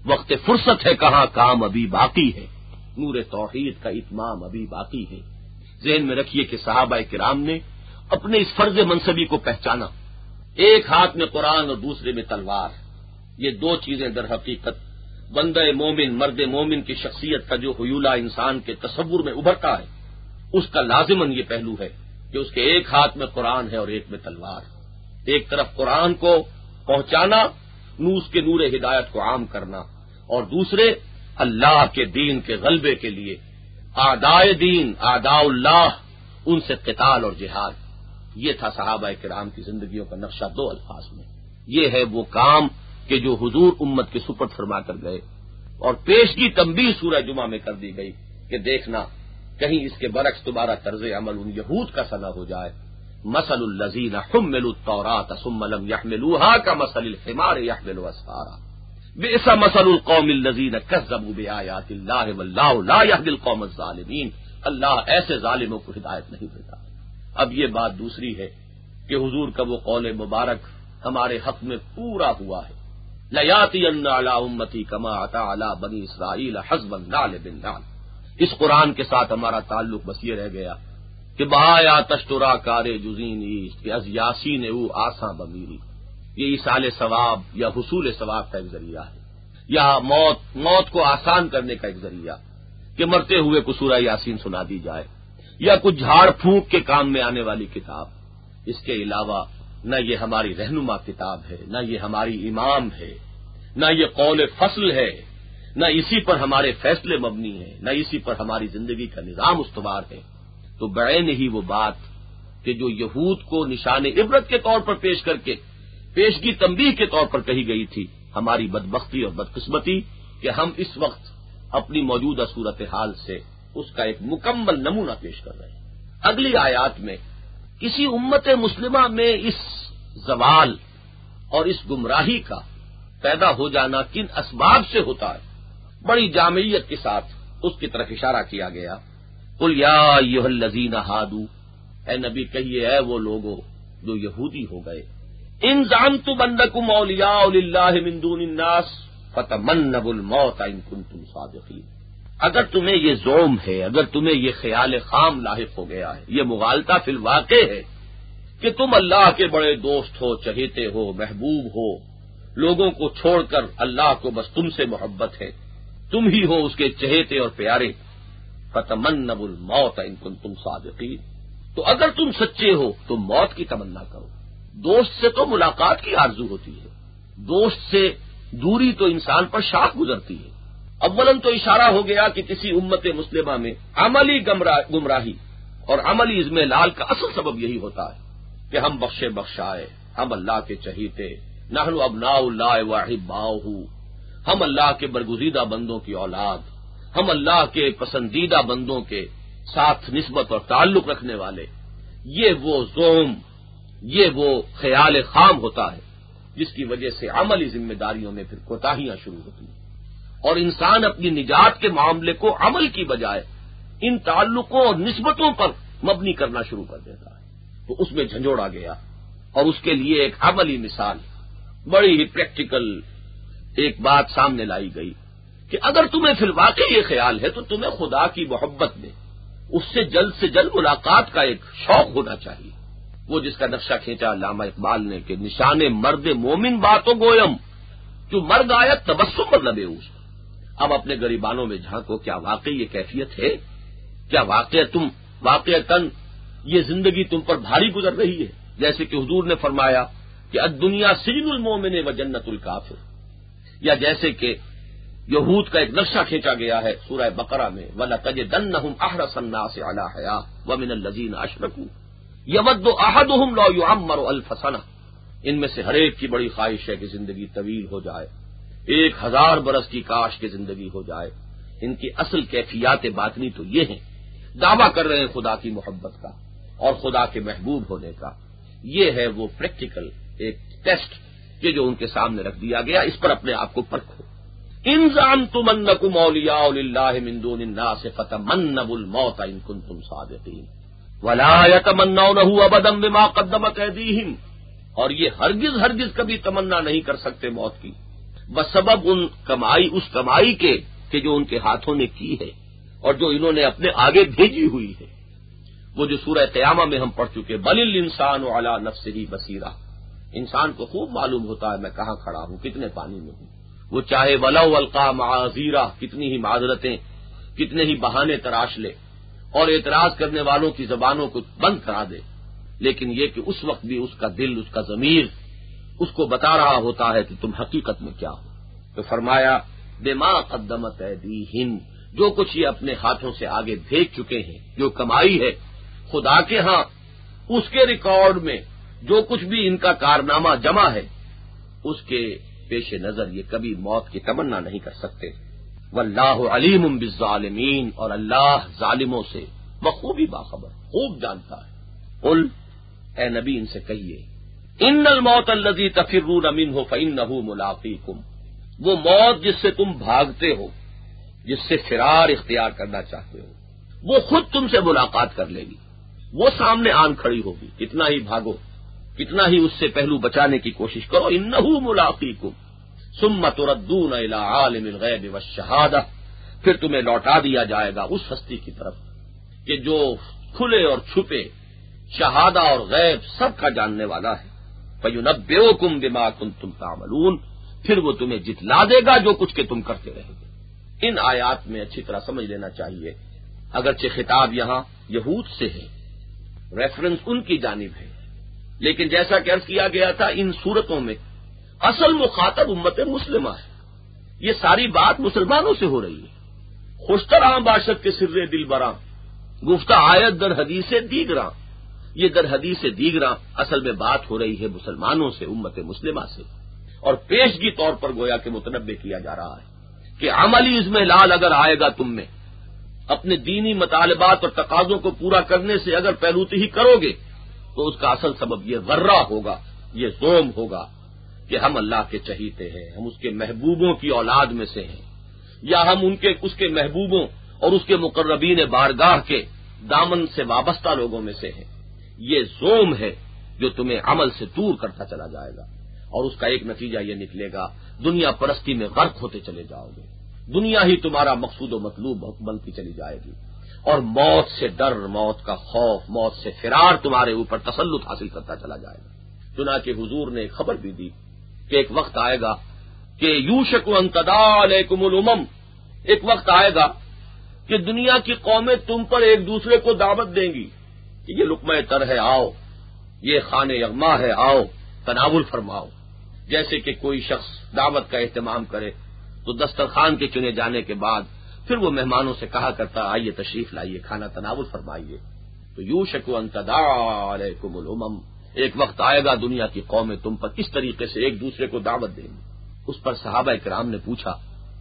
وقت فرصت ہے کہاں، کام ابھی باقی ہے، نور توحید کا اتمام ابھی باقی ہے۔ ذہن میں رکھیے کہ صحابہ کرام نے اپنے اس فرض منصبی کو پہچانا، ایک ہاتھ میں قرآن اور دوسرے میں تلوار، یہ دو چیزیں در حقیقت بندہ مومن، مرد مومن کی شخصیت کا جو حیولہ انسان کے تصور میں ابھرتا ہے، اس کا لازماً یہ پہلو ہے کہ اس کے ایک ہاتھ میں قرآن ہے اور ایک میں تلوار۔ ایک طرف قرآن کو پہنچانا، اس کے نور ہدایت کو عام کرنا، اور دوسرے اللہ کے دین کے غلبے کے لیے اعدائے دین، اعداء اللہ، ان سے قتال اور جہاد۔ یہ تھا صحابہ کرام کی زندگیوں کا نقشہ دو الفاظ میں۔ یہ ہے وہ کام کہ جو حضور امت کے سپرد فرما کر گئے، اور پیشگی تنبیہ سورہ جمعہ میں کر دی گئی کہ دیکھنا کہیں اس کے برعکس تمہارا طرز عمل ان یہود کا سا نہ ہو جائے۔ مثل الذین حملوا التوراۃ ثم لم يحملوها كمثل الحمار يحمل اسفارا بئس مثل القوم الذین کذبوا بآیات اللہ واللہ لا یہدی القوم الظالمین۔ اللہ ایسے ظالموں کو ہدایت نہیں دیتا۔ اب یہ بات دوسری ہے کہ حضور کا وہ قول مبارک ہمارے حق میں پورا ہوا ہے، لَيَأْتِيَنَّ عَلَىٰ أُمَّتِي كَمَا أَتَىٰ عَلَىٰ بَنِي إِسْرَائِيلَ حَزْبًا نَعْلَ بِالنَّعْلِ۔ اس قرآن کے ساتھ ہمارا تعلق بس یہ رہ گیا کہ بہایا تشترا کار جزین ایست کہ از یاسین او آساں بمیری۔ یہ ایصال ثواب یا حصول ثواب کا ایک ذریعہ ہے، یا موت کو آسان کرنے کا ایک ذریعہ کہ مرتے ہوئے کو سورہ یاسین سنا دی جائے، یا کچھ جھاڑ پھونک کے کام میں آنے والی کتاب۔ اس کے علاوہ نہ یہ ہماری رہنما کتاب ہے، نہ یہ ہماری امام ہے، نہ یہ قول فصل ہے، نہ اسی پر ہمارے فیصلے مبنی ہیں، نہ اسی پر ہماری زندگی کا نظام استوار ہے۔ تو بعین ہی وہ بات کہ جو یہود کو نشان عبرت کے طور پر پیش کر کے پیشگی تنبیہ کے طور پر کہی گئی تھی، ہماری بدبختی اور بدقسمتی کہ ہم اس وقت اپنی موجودہ صورتحال سے اس کا ایک مکمل نمونہ پیش کر رہے ہیں۔ اگلی آیات میں کسی امت مسلمہ میں اس زوال اور اس گمراہی کا پیدا ہو جانا کن اسباب سے ہوتا ہے، بڑی جامعیت کے ساتھ اس کی طرف اشارہ کیا گیا۔ قل یا ایھا الذین ھادوا، اے نبی کہیے اے وہ لوگوں جو یہودی ہو گئے، ان زعمتم انکم اولیاء للہ من دون الناس فتمنوا الموت ان کنتم صادقین۔ اگر تمہیں یہ زعم ہے، اگر تمہیں یہ خیال خام لاحق ہو گیا ہے، یہ مغالطہ فی الواقع ہے کہ تم اللہ کے بڑے دوست ہو، چہیتے ہو، محبوب ہو، لوگوں کو چھوڑ کر اللہ کو بس تم سے محبت ہے، تم ہی ہو اس کے چہیتے اور پیارے، فتمنوا الموت ان کنتم صادقین، تو اگر تم سچے ہو تو موت کی تمنا کرو۔ دوست سے تو ملاقات کی آرزو ہوتی ہے، دوست سے دوری تو انسان پر شاخ گزرتی ہے۔ اولاً تو اشارہ ہو گیا کہ کسی امت مسلمہ میں عملی گمراہی اور عملی اضمحلال کا اصل سبب یہی ہوتا ہے کہ ہم بخشے بخشائے، ہم اللہ کے چہیتے، نحن ابناء اللہ واحباؤہ، ہم اللہ کے برگزیدہ بندوں کی اولاد، ہم اللہ کے پسندیدہ بندوں کے ساتھ نسبت اور تعلق رکھنے والے۔ یہ وہ زوم، یہ وہ خیال خام ہوتا ہے جس کی وجہ سے عملی ذمہ داریوں میں پھر کوتاہیاں شروع ہوتی ہیں، اور انسان اپنی نجات کے معاملے کو عمل کی بجائے ان تعلقوں اور نسبتوں پر مبنی کرنا شروع کر دیتا ہے، تو اس میں جھنجھوڑا گیا، اور اس کے لیے ایک عملی مثال، بڑی ہی پریکٹیکل ایک بات سامنے لائی گئی کہ اگر تمہیں فی الواقع یہ خیال ہے تو تمہیں خدا کی محبت میں اس سے جلد ملاقات کا ایک شوق ہونا چاہیے، وہ جس کا نقشہ کھینچا علامہ اقبال نے کہ نشان مرد مومن باتوں گویم جو مرد آیت تبسم مطلب اس۔ اب اپنے گریبانوں میں جھانکو، کیا واقعی یہ کیفیت ہے؟ کیا واقعتاً یہ زندگی تم پر بھاری گزر رہی ہے؟ جیسے کہ حضور نے فرمایا کہ الدنیا سجن المومن و جنت الکافر، یا جیسے کہ یہود کا ایک نقشہ کھینچا گیا ہے سورہ بقرہ میں وَلَتَجِدَنَّهُمْ أَحْرَصَ النَّاسِ عَلَىٰ حَيَاةٍ وَمِنَ الَّذِينَ أَشْرَكُوا يَوَدُّ أَحَدُهُمْ لَوْ يُعَمَّرُ أَلْفَ سَنَةٍ۔ ان میں سے ہر ایک کی بڑی خواہش ہے کہ زندگی طویل ہو جائے، 1000 برس کی کاش کی زندگی ہو جائے۔ ان کی اصل کیفیات باطنی تو یہ ہیں، دعویٰ کر رہے ہیں خدا کی محبت کا اور خدا کے محبوب ہونے کا۔ یہ ہے وہ پریکٹیکل ایک ٹیسٹ کہ جو ان کے سامنے رکھ دیا گیا، اس پر اپنے آپ کو پرکھو۔ ان زعمتم انکم اولیاء للہ من دون الناس فتمنوا الموت ان کنتم صادقین ولا یتمنونہ ابدا بما قدمت ایدیہم، اور یہ ہرگز کبھی تمنا نہیں کر سکتے موت کی، بسبب اس کمائی کے کہ جو ان کے ہاتھوں نے کی ہے اور جو انہوں نے اپنے آگے بھیجی ہوئی ہے. وہ جو سورہ قیامہ میں ہم پڑھ چکے، بل الانسان علی نفسہ بصیرہ، انسان کو خوب معلوم ہوتا ہے میں کہاں کھڑا ہوں، کتنے پانی میں ہوں. وہ چاہے ولو القا معاذیرہ، کتنی ہی معذرتیں، کتنے ہی بہانے تراش لے اور اعتراض کرنے والوں کی زبانوں کو بند کرا دے، لیکن یہ کہ اس وقت بھی اس کا دل، اس کا ضمیر اس کو بتا رہا ہوتا ہے کہ تم حقیقت میں کیا ہو. تو فرمایا بما قدمت ایدیہم، جو کچھ یہ اپنے ہاتھوں سے آگے بھیج چکے ہیں، جو کمائی ہے خدا کے ہاں، اس کے ریکارڈ میں جو کچھ بھی ان کا کارنامہ جمع ہے، اس کے پیش نظر یہ کبھی موت کی تمنا نہیں کر سکتے. واللہ علیم بالظالمین، اور اللہ ظالموں سے بخوبی باخبر، خوب جانتا ہے. قل، اے نبی ان سے کہیے، ان الموت الذی تفرون منہ فانہ ملاقیکم، وہ موت جس سے تم بھاگتے ہو، جس سے فرار اختیار کرنا چاہتے ہو، وہ خود تم سے ملاقات کر لے گی، وہ سامنے آن کھڑی ہوگی. کتنا ہی بھاگو، کتنا ہی اس سے پہلو بچانے کی کوشش کرو، انہ ملاقیکم ثم تردون الی عالم الغیب والشہادہ، پھر تمہیں لوٹا دیا جائے گا اس ہستی کی طرف کہ جو کھلے اور چھپے، شہادہ اور غیب سب کا جاننے والا ہے. فینبئکم بما کنتم تعملون، پھر وہ تمہیں جتلا دے گا جو کچھ کہ تم کرتے رہے گے. ان آیات میں اچھی طرح سمجھ لینا چاہیے، اگرچہ خطاب یہاں یہود سے ہے، ریفرنس ان کی جانب ہے، لیکن جیسا کہ عرض کیا گیا تھا ان صورتوں میں اصل مخاطب امت مسلمہ ہے. یہ ساری بات مسلمانوں سے ہو رہی ہے. خوشتر عام باشد کے سر دل براں، گفتہ آیت در حدیث دیگراں، یہ در حدیث دیگراں اصل میں بات ہو رہی ہے مسلمانوں سے، امت مسلمہ سے، اور پیشگی طور پر گویا کہ متنبع کیا جا رہا ہے کہ عملی اضمحلال اگر آئے گا تم میں، اپنے دینی مطالبات اور تقاضوں کو پورا کرنے سے اگر پہلوتی ہی کرو گے تو اس کا اصل سبب یہ غرہ ہوگا، یہ زوم ہوگا کہ ہم اللہ کے چہیتے ہیں، ہم اس کے محبوبوں کی اولاد میں سے ہیں، یا ہم اس کے محبوبوں اور اس کے مقربین بارگاہ کے دامن سے وابستہ لوگوں میں سے ہیں. یہ زوم ہے جو تمہیں عمل سے دور کرتا چلا جائے گا، اور اس کا ایک نتیجہ یہ نکلے گا دنیا پرستی میں غرق ہوتے چلے جاؤ گے، دنیا ہی تمہارا مقصود و مطلوب بنتی چلی جائے گی، اور موت سے ڈر، موت کا خوف، موت سے فرار تمہارے اوپر تسلط حاصل کرتا چلا جائے گا. چنانچہ حضور نے ایک خبر بھی دی کہ ایک وقت آئے گا کہ یوشک ان تداعی علیکم الامم، ایک وقت آئے گا کہ دنیا کی قومیں تم پر ایک دوسرے کو دعوت دیں گی کہ یہ لقمہ تر ہے، آؤ، یہ خوان یغما ہے، آؤ تناول فرماؤ. جیسے کہ کوئی شخص دعوت کا اہتمام کرے تو دسترخوان کے چنے جانے کے بعد پھر وہ مہمانوں سے کہا کرتا آئیے تشریف لائیے، کھانا تناول فرمائیے. تو یوشک ان تداعی علیکم الامم، ایک وقت آئے گا دنیا کی قومیں تم پر اس طریقے سے ایک دوسرے کو دعوت دیں گی. اس پر صحابہ کرام نے پوچھا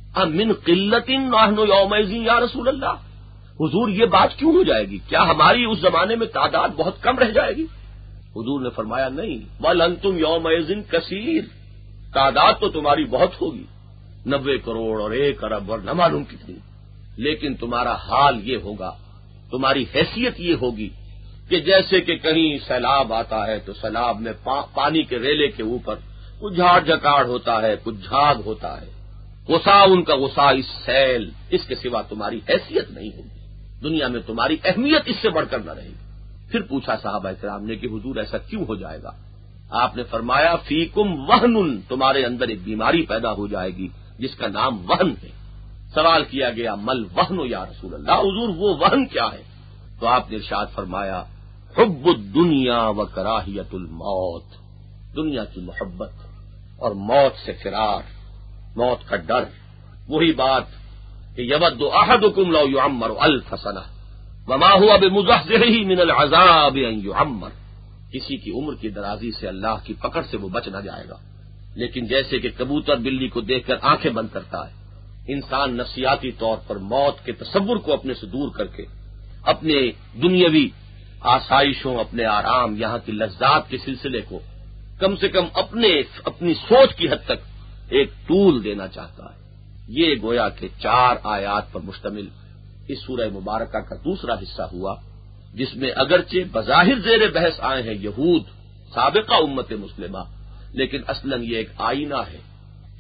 من قلت نحن یومئذ یا رسول اللہ، حضور یہ بات کیوں ہو جائے گی؟ کیا ہماری اس زمانے میں تعداد بہت کم رہ جائے گی؟ حضور نے فرمایا نہیں، بل انتم یومئذ کثیر، تعداد تو تمہاری بہت ہوگی، 90 کروڑ اور 1 ارب اور نہ معلوم کتنی، لیکن تمہارا حال یہ ہوگا، تمہاری حیثیت یہ ہوگی کہ جیسے کہ کہیں سیلاب آتا ہے تو سیلاب میں پانی کے ریلے کے اوپر کچھ جھاڑ جھکاڑ ہوتا ہے، کچھ جھاگ ہوتا ہے، غصہ ان کا غصہ اس سیل، اس کے سوا تمہاری حیثیت نہیں ہوگی، دنیا میں تمہاری اہمیت اس سے بڑھ کر نہ رہے گی. پھر پوچھا صحابہ کرام نے کہ حضور ایسا کیوں ہو جائے گا؟ آپ نے فرمایا فیکم وہن، تمہارے اندر ایک بیماری پیدا ہو جائے گی جس کا نام وہن ہے. سوال کیا گیا مل وہن یا رسول اللہ، حضور وہ وہن کیا ہے؟ تو آپ نے ارشاد فرمایا حب الدنیا و کراہیت الموت، دنیا کی محبت اور موت سے فرار، موت کا ڈر. وہی بات کہ یود احدکم لو یعمر 1000 سنہ وما هو بمزحزحہ من العذاب ان یعمر، کسی کی عمر کی درازی سے اللہ کی پکڑ سے وہ بچ نہ جائے گا، لیکن جیسے کہ کبوتر بلی کو دیکھ کر آنکھیں بند کرتا ہے، انسان نفسیاتی طور پر موت کے تصور کو اپنے سے دور کر کے اپنے دنیاوی آسائشوں، اپنے آرام، یہاں کی لذات کے سلسلے کو کم سے کم اپنی سوچ کی حد تک ایک طول دینا چاہتا ہے. یہ گویا کہ 4 آیات پر مشتمل اس سورہ مبارکہ کا دوسرا حصہ ہوا، جس میں اگرچہ بظاہر زیر بحث آئے ہیں یہود، سابقہ امت مسلمہ، لیکن اصلاً یہ ایک آئینہ ہے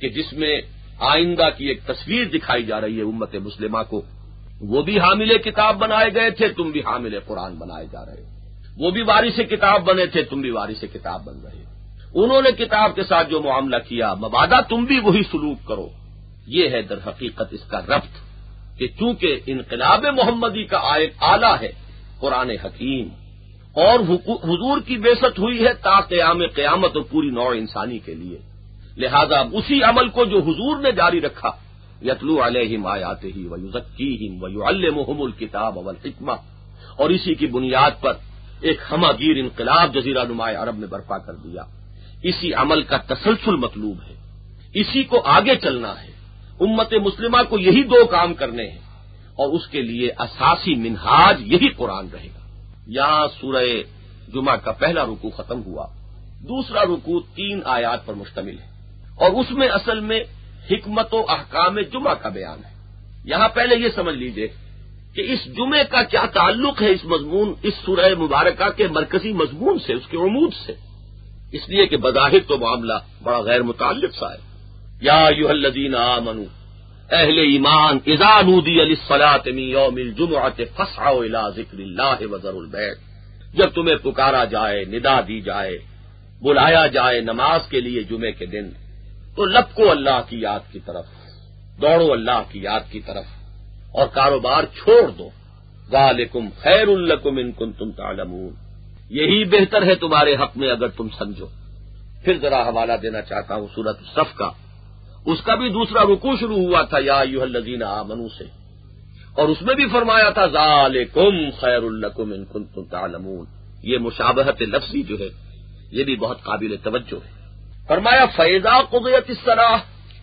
کہ جس میں آئندہ کی ایک تصویر دکھائی جا رہی ہے امت مسلمہ کو، وہ بھی حامل کتاب بنائے گئے تھے، تم بھی حامل قرآن بنائے جا رہے ہو، وہ بھی وارث کتاب بنے تھے، تم بھی وارث کتاب بن رہے ہو، انہوں نے کتاب کے ساتھ جو معاملہ کیا مبادا تم بھی وہی سلوک کرو۔ یہ ہے در حقیقت اس کا ربط کہ چونکہ انقلاب محمدی کا ایک آلہ ہے قرآن حکیم، اور حضور کی بعثت ہوئی ہے تا قیام قیامت اور پوری نوع انسانی کے لیے، لہذا اسی عمل کو جو حضور نے جاری رکھا، یتلو علیہم آیاتہ ویزکیہم ویعلمہم الکتاب والحکمہ، اور اسی کی بنیاد پر ایک ہمہ گیر انقلاب جزیرہ نماء عرب میں برپا کر دیا۔ اسی عمل کا تسلسل مطلوب ہے، اسی کو آگے چلنا ہے، امت مسلمہ کو یہی دو کام کرنے ہیں، اور اس کے لیے اساسی منہاج یہی قرآن رہے گا۔ یہاں سورہ جمعہ کا پہلا رکوع ختم ہوا، دوسرا رکوع 3 آیات پر مشتمل ہے، اور اس میں اصل میں حکمت و احکام جمعہ کا بیان ہے۔ یہاں پہلے یہ سمجھ لیجئے کہ اس جمعے کا کیا تعلق ہے اس مضمون، اس سورہ مبارکہ کے مرکزی مضمون سے، اس کے عمود سے، اس لیے کہ بظاہر تو معاملہ بڑا غیر متعلق سا ہے۔ یا ایھا الذین آمنوا، اہل ایمان، اذا نودی للصلاۃ من یوم الجمعۃ فاسعوا الی ذکر اللہ وذروا البیع، جب تمہیں پکارا جائے، ندا دی جائے، بلایا جائے نماز کے لیے جمعے کے دن، تو لپکو اللہ کی یاد کی طرف، دوڑو اللہ کی یاد کی طرف، اور کاروبار چھوڑ دو۔ ذالکم خیر لکم ان کنتم تعلمون، یہی بہتر ہے تمہارے حق میں اگر تم سمجھو۔ پھر ذرا حوالہ دینا چاہتا ہوں سورۃ الصف کا، اس کا بھی دوسرا رکوع شروع ہوا تھا یا ایھا الذین آمنوا سے، اور اس میں بھی فرمایا تھا ذالکم خیر لکم ان کنتم تعلمون۔ یہ مشابہت لفظی جو ہے یہ بھی بہت قابل توجہ ہے۔ فرمایا فَإِذَا قُضِيَتِ الصَّلَاةُ،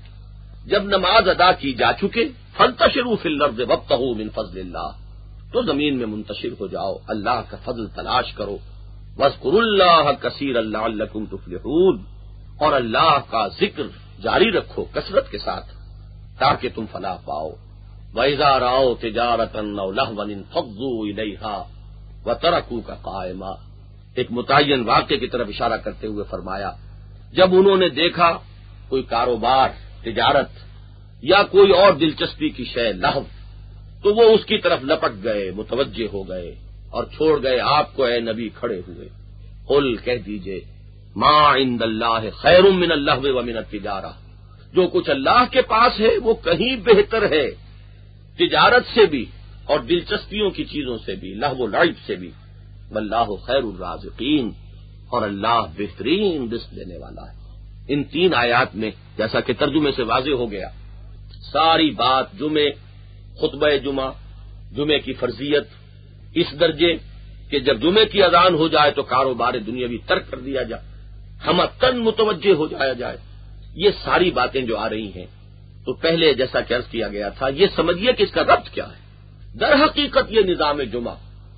جب نماز ادا کی جا چکے، فَانتَشِرُوا فِي الْأَرْضِ وَابْتَغُوا مِنْ فَضْلِ اللَّهِ، تو زمین میں منتشر ہو جاؤ، اللہ کا فضل تلاش کرو، وَاذْكُرُوا اللَّهَ كَثِيرًا لَعَلَّكُمْ تُفْلِحُونَ، اور اللہ کا ذکر جاری رکھو کثرت کے ساتھ تاکہ تم فلاح پاؤ۔ وَإِذَا رَأَوْا تِجَارَةً أَوْ لَهْوًا انفَضُّوا إِلَيْهَا وَتَرَكُوكَ قَائِمًا، ایک متعین واقعے کی طرف اشارہ کرتے ہوئے فرمایا جب انہوں نے دیکھا کوئی کاروبار، تجارت یا کوئی اور دلچسپی کی شے لہو، تو وہ اس کی طرف لپٹ گئے، متوجہ ہو گئے اور چھوڑ گئے آپ کو اے نبی کھڑے ہوئے۔ قل کہہ دیجئے ما عند اللہ خیر من اللہو ومن التجارہ، جو کچھ اللہ کے پاس ہے وہ کہیں بہتر ہے تجارت سے بھی اور دلچسپیوں کی چیزوں سے بھی، لہو و لعب سے بھی، واللہ خیر الرازقین، اور اللہ بہترین رزق دینے والا ہے۔ ان 3 آیات میں جیسا کہ ترجمے سے واضح ہو گیا، ساری بات جمعے، خطبہ جمعہ، جمعے کی فرضیت اس درجے کہ جب جمعے کی اذان ہو جائے تو کاروبار دنیاوی ترک کر دیا جائے، ہم تن متوجہ ہو جایا جائے، یہ ساری باتیں جو آ رہی ہیں، تو پہلے جیسا کہ عرض کیا گیا تھا یہ سمجھیے کہ اس کا ربط کیا ہے۔ در حقیقت یہ نظام جمعہ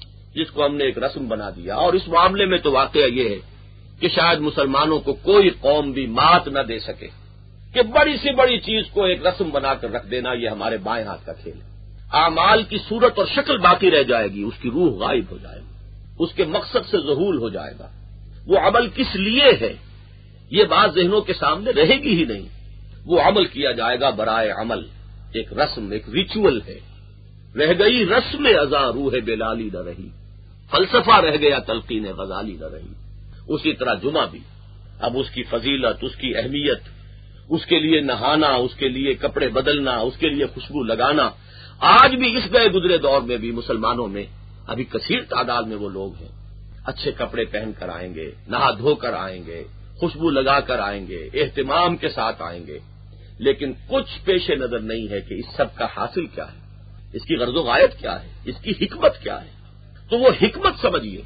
جس کو ہم نے ایک رسم بنا دیا، اور اس معاملے میں تو واقعہ یہ ہے کہ شاید مسلمانوں کو کوئی قوم بھی مات نہ دے سکے کہ بڑی سے بڑی چیز کو ایک رسم بنا کر رکھ دینا، یہ ہمارے بائیں ہاتھ کا کھیل ہے۔ اعمال کی صورت اور شکل باقی رہ جائے گی، اس کی روح غائب ہو جائے گی، اس کے مقصد سے ذہول ہو جائے گا، وہ عمل کس لیے ہے یہ بات ذہنوں کے سامنے رہے گی ہی نہیں، وہ عمل کیا جائے گا برائے عمل، ایک رسم، ایک ریچول ہے۔ رہ گئی رسم ازاں روح بلالی نہ رہی، فلسفہ رہ گیا تلقین غزالی نہ رہی۔ اسی طرح جمعہ بھی، اب اس کی فضیلت، اس کی اہمیت، اس کے لیے نہانا، اس کے لیے کپڑے بدلنا، اس کے لیے خوشبو لگانا، آج بھی اس گئے گزرے دور میں بھی مسلمانوں میں ابھی کثیر تعداد میں وہ لوگ ہیں اچھے کپڑے پہن کر آئیں گے، نہا دھو کر آئیں گے، خوشبو لگا کر آئیں گے، اہتمام کے ساتھ آئیں گے، لیکن کچھ پیش نظر نہیں ہے کہ اس سب کا حاصل کیا ہے، اس کی غرض و غایت کیا ہے، اس کی حکمت کیا ہے۔ تو وہ حکمت سمجھیے،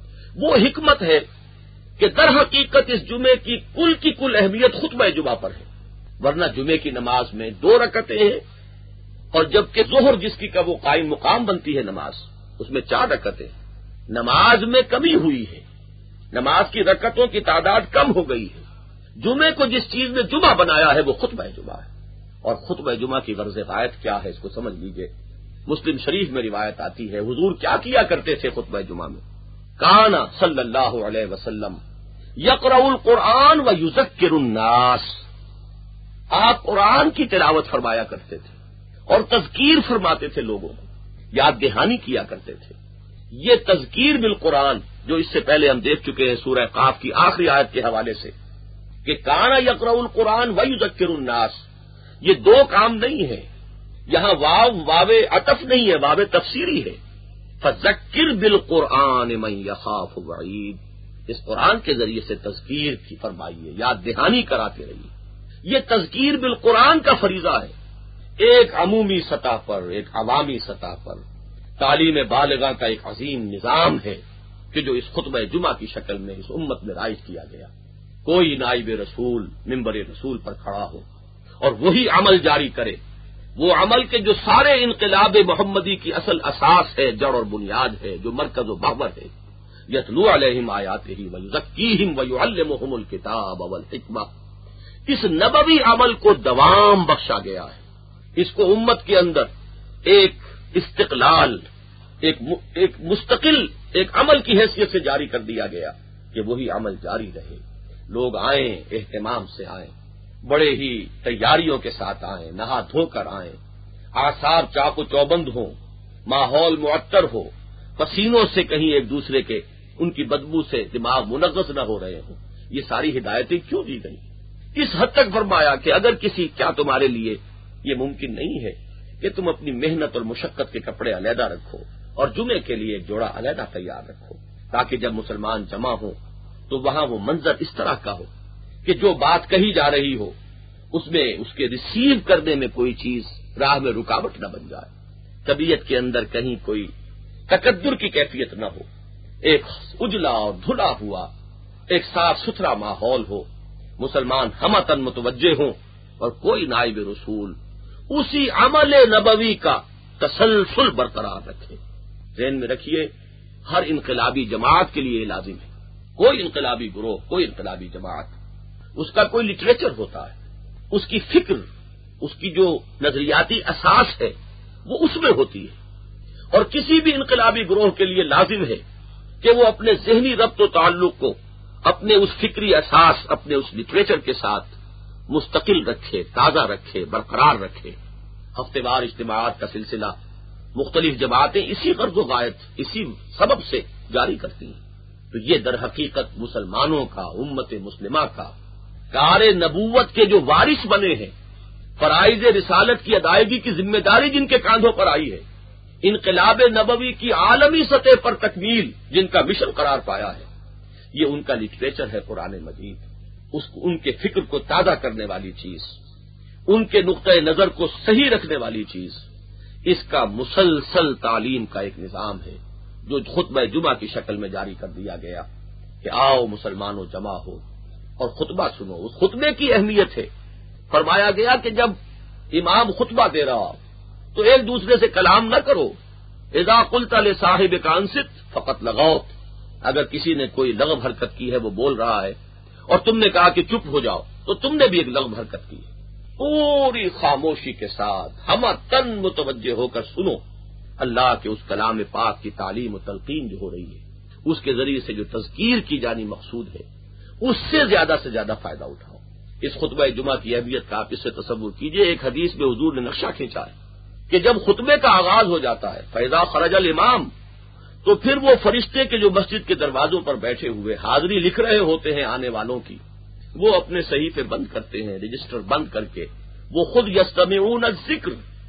وہ حکمت ہے کہ در حقیقت اس جمعے کی کل اہمیت خطبہ جمعہ پر ہے، ورنہ جمعے کی نماز میں 2 رکعتیں ہیں، اور جبکہ ظہر جس کی کا وہ قائم مقام بنتی ہے نماز، اس میں 4 رکعتیں، نماز میں کمی ہوئی ہے، نماز کی رکعتوں کی تعداد کم ہو گئی ہے۔ جمعے کو جس چیز نے جمعہ بنایا ہے وہ خطبہ جمعہ ہے، اور خطبہ جمعہ کی غرض غایت کیا ہے اس کو سمجھ لیجئے۔ مسلم شریف میں روایت آتی ہے حضور کیا کیا کرتے تھے خطبہ جمعہ میں، کان صلی اللہ علیہ وسلم یقرأ القرآن ویذکر الناس، آپ قرآن کی تلاوت فرمایا کرتے تھے اور تذکیر فرماتے تھے، لوگوں کو یاد دہانی کیا کرتے تھے۔ یہ تذکیر بالقرآن جو اس سے پہلے ہم دیکھ چکے ہیں سورہ قاف کی آخری آیت کے حوالے سے کہ کانا یقرأ القرآن ویذکر الناس، یہ دو کام نہیں ہے، یہاں واو عطف نہیں ہے، واو تفسیری ہے۔ فذکر بالقرآن من یخاف وعید، اس قرآن کے ذریعے سے تذکیر کی فرمائیے، یاد دہانی کراتے رہیے۔ یہ تذکیر بالقرآن کا فریضہ ہے، ایک عمومی سطح پر، ایک عوامی سطح پر تعلیم بالغہ کا ایک عظیم نظام ہے کہ جو اس خطبہ جمعہ کی شکل میں اس امت میں رائج کیا گیا۔ کوئی نائب رسول ممبر رسول پر کھڑا ہو اور وہی عمل جاری کرے، وہ عمل کے جو سارے انقلاب محمدی کی اصل اساس ہے، جڑ اور بنیاد ہے، جو مرکز و محور ہے۔ یتلو علیہم آیاتہ ویزکیہم ویعلمہم الکتاب والحکمہ، اس نبوی عمل کو دوام بخشا گیا ہے، اس کو امت کے اندر ایک استقلال، ایک مستقل ایک عمل کی حیثیت سے جاری کر دیا گیا کہ وہی عمل جاری رہے۔ لوگ آئیں، اہتمام سے آئیں، بڑے ہی تیاریوں کے ساتھ آئیں، نہا دھو کر آئیں، آثار چاق و چوبند ہوں، ماحول معطر ہو، پسینوں سے کہیں ایک دوسرے کے ان کی بدبو سے دماغ منغص نہ ہو رہے ہوں۔ یہ ساری ہدایتیں کیوں دی گئی؟ اس حد تک فرمایا کہ اگر کیا تمہارے لیے یہ ممکن نہیں ہے کہ تم اپنی محنت اور مشقت کے کپڑے علیحدہ رکھو اور جمعے کے لیے ایک جوڑا علیحدہ تیار رکھو، تاکہ جب مسلمان جمع ہوں تو وہاں وہ منظر اس طرح کا ہو کہ جو بات کہی جا رہی ہو اس میں اس کے ریسیو کرنے میں کوئی چیز راہ میں رکاوٹ نہ بن جائے، طبیعت کے اندر کہیں کوئی تکدر کی کیفیت نہ ہو، ایک اجلا اور دھلا ہوا ایک صاف ستھرا ماحول ہو، مسلمان ہمتن متوجہ ہوں اور کوئی نائب رسول اسی عمل نبوی کا تسلسل برقرار رکھے۔ ذہن میں رکھیے، ہر انقلابی جماعت کے لیے یہ لازم ہے، کوئی انقلابی گروہ، کوئی انقلابی جماعت، اس کا کوئی لٹریچر ہوتا ہے، اس کی فکر، اس کی جو نظریاتی اساس ہے وہ اس میں ہوتی ہے، اور کسی بھی انقلابی گروہ کے لیے لازم ہے کہ وہ اپنے ذہنی ربط و تعلق کو اپنے اس فکری اساس، اپنے اس لٹریچر کے ساتھ مستقل رکھے، تازہ رکھے، برقرار رکھے۔ ہفتے وار اجتماعات کا سلسلہ مختلف جماعتیں اسی غرض و غایت، اسی سبب سے جاری کرتی ہیں۔ تو یہ در حقیقت مسلمانوں کا، امت مسلمہ کا کار نبوت کے جو وارث بنے ہیں، فرائض رسالت کی ادائیگی کی ذمہ داری جن کے کاندھوں پر آئی ہے، انقلاب نبوی کی عالمی سطح پر تکمیل جن کا مشن قرار پایا ہے، یہ ان کا لٹریچر ہے قرآن مجید، ان کے فکر کو تازہ کرنے والی چیز، ان کے نقطۂ نظر کو صحیح رکھنے والی چیز، اس کا مسلسل تعلیم کا ایک نظام ہے جو خطبہ جمعہ کی شکل میں جاری کر دیا گیا کہ آؤ مسلمانوں جمع ہو اور خطبہ سنو۔ اس خطبے کی اہمیت ہے، فرمایا گیا کہ جب امام خطبہ دے رہا ہو تو ایک دوسرے سے کلام نہ کرو، اذا قلت لصاحبک انصت فقط لغوت، اگر کسی نے کوئی لغو حرکت کی ہے، وہ بول رہا ہے اور تم نے کہا کہ چپ ہو جاؤ، تو تم نے بھی ایک لغو حرکت کی ہے۔ پوری خاموشی کے ساتھ ہم تن متوجہ ہو کر سنو، اللہ کے اس کلام پاک کی تعلیم و تلقین جو ہو رہی ہے، اس کے ذریعے سے جو تذکیر کی جانی مقصود ہے، اس سے زیادہ فائدہ اٹھاؤ۔ اس خطبہ جمعہ کی اہمیت کا آپ اس سے تصور کیجئے، ایک حدیث میں حضور نے نقشہ کھینچا ہے کہ جب خطبے کا آغاز ہو جاتا ہے فَإِذَا خَرَجَ الْإِمَامُ، تو پھر وہ فرشتے کے جو مسجد کے دروازوں پر بیٹھے ہوئے حاضری لکھ رہے ہوتے ہیں آنے والوں کی، وہ اپنے صحیفے بند کرتے ہیں، رجسٹر بند کر کے وہ خود یستمعون الذکر،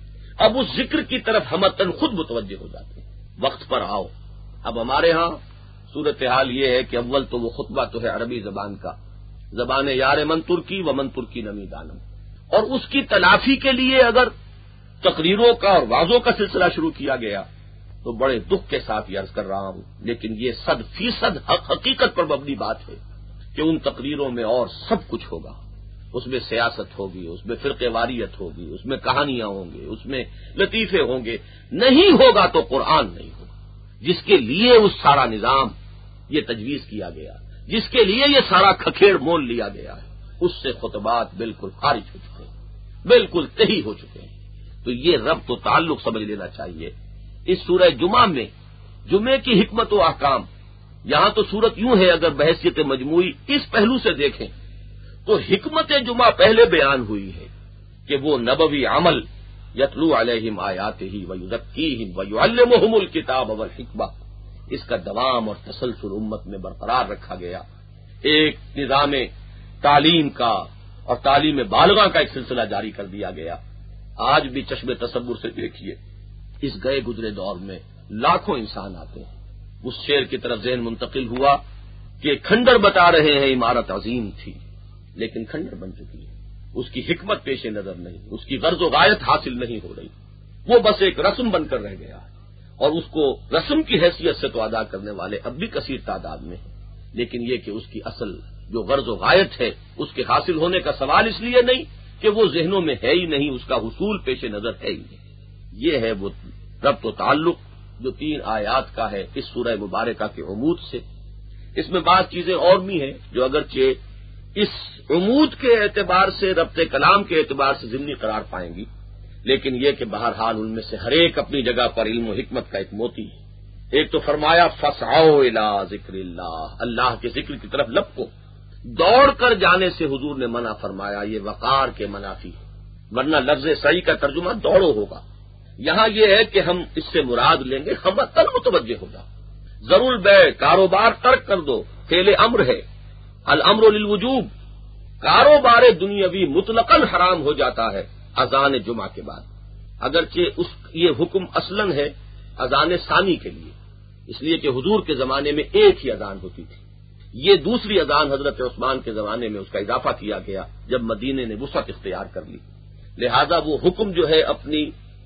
اب اس ذکر کی طرف ہمتن خود متوجہ ہو جاتے ہیں، وقت پر آؤ۔ اب ہمارے ہاں صورتحال یہ ہے کہ اول تو وہ خطبہ تو ہے عربی زبان کا، زبان یار من ترکی و من ترکی نمی دانم، اور اس کی تلافی کے لیے اگر تقریروں کا اور وعظوں کا سلسلہ شروع کیا گیا تو بڑے دکھ کے ساتھ یہ عرض کر رہا ہوں، لیکن یہ 100% حقیقت پر مبنی بات ہے کہ ان تقریروں میں اور سب کچھ ہوگا، اس میں سیاست ہوگی، اس میں فرقے واریت ہوگی، اس میں کہانیاں ہوں گے، اس میں لطیفے ہوں گے، نہیں ہوگا تو قرآن نہیں ہوگا، جس کے لیے اس سارا نظام یہ تجویز کیا گیا، جس کے لیے یہ سارا کھکھیڑ مول لیا گیا ہے، اس سے خطبات بالکل خارج ہو چکے ہیں، بالکل تہی ہو چکے ہیں۔ تو یہ ربط و تعلق سمجھ لینا چاہیے۔ اس سورہ جمعہ میں جمعے کی حکمت و احکام، یہاں تو صورت یوں ہے اگر بحیثیت مجموعی اس پہلو سے دیکھیں تو حکمت جمعہ پہلے بیان ہوئی ہے کہ وہ نبوی عمل یتلو علیہم آیاتہ ویزکیہم ویعلمہم الکتاب والحکمہ، اس کا دوام اور تسلسل امت میں برقرار رکھا گیا. ایک نظام تعلیم کا اور تعلیم بالغاہ کا ایک سلسلہ جاری کر دیا گیا. آج بھی چشم تصور سے دیکھیے، اس گئے گزرے دور میں لاکھوں انسان آتے ہیں. اس شعر کی طرف ذہن منتقل ہوا کہ کھنڈر بتا رہے ہیں عمارت عظیم تھی، لیکن کھنڈر بن چکی ہے. اس کی حکمت پیش نظر نہیں، اس کی غرض و غایت حاصل نہیں ہو رہی. وہ بس ایک رسم بن کر رہ گیا، اور اس کو رسم کی حیثیت سے تو ادا کرنے والے اب بھی کثیر تعداد میں ہیں، لیکن یہ کہ اس کی اصل جو غرض و غایت ہے اس کے حاصل ہونے کا سوال اس لیے نہیں کہ وہ ذہنوں میں ہے ہی نہیں، اس کا حصول پیش نظر ہے ہی نہیں. یہ ہے وہ ربط و تعلق جو 3 آیات کا ہے اس سورہ مبارکہ کے عمود سے. اس میں بعض چیزیں اور بھی ہیں جو اگرچہ اس عمود کے اعتبار سے ربط کلام کے اعتبار سے ضمنی قرار پائیں گی، لیکن یہ کہ بہرحال ان میں سے ہر ایک اپنی جگہ پر علم و حکمت کا ایک موتی ہے. ایک تو فرمایا فسعوا الی ذکر اللہ، اللہ کے ذکر کی طرف لپکو. دوڑ کر جانے سے حضور نے منع فرمایا، یہ وقار کے منافی ہے، ورنہ لفظ سعی کا ترجمہ دوڑو ہوگا. یہاں یہ ہے کہ ہم اس سے مراد لیں گے ہم تن متوجہ ہو جاؤ. ضرور بے کاروبار ترک کر دو، فعل امر ہے، الامر للوجوب. کاروبار دنیاوی مطلقاً حرام ہو جاتا ہے اذان جمعہ کے بعد، اگرچہ یہ حکم اصلاً ہے اذان ثانی کے لیے، اس لیے کہ حضور کے زمانے میں ایک ہی اذان ہوتی تھی. یہ دوسری اذان حضرت عثمان کے زمانے میں اس کا اضافہ کیا گیا جب مدینے نے وسعت اختیار کر لی. لہذا وہ حکم جو ہے اپنی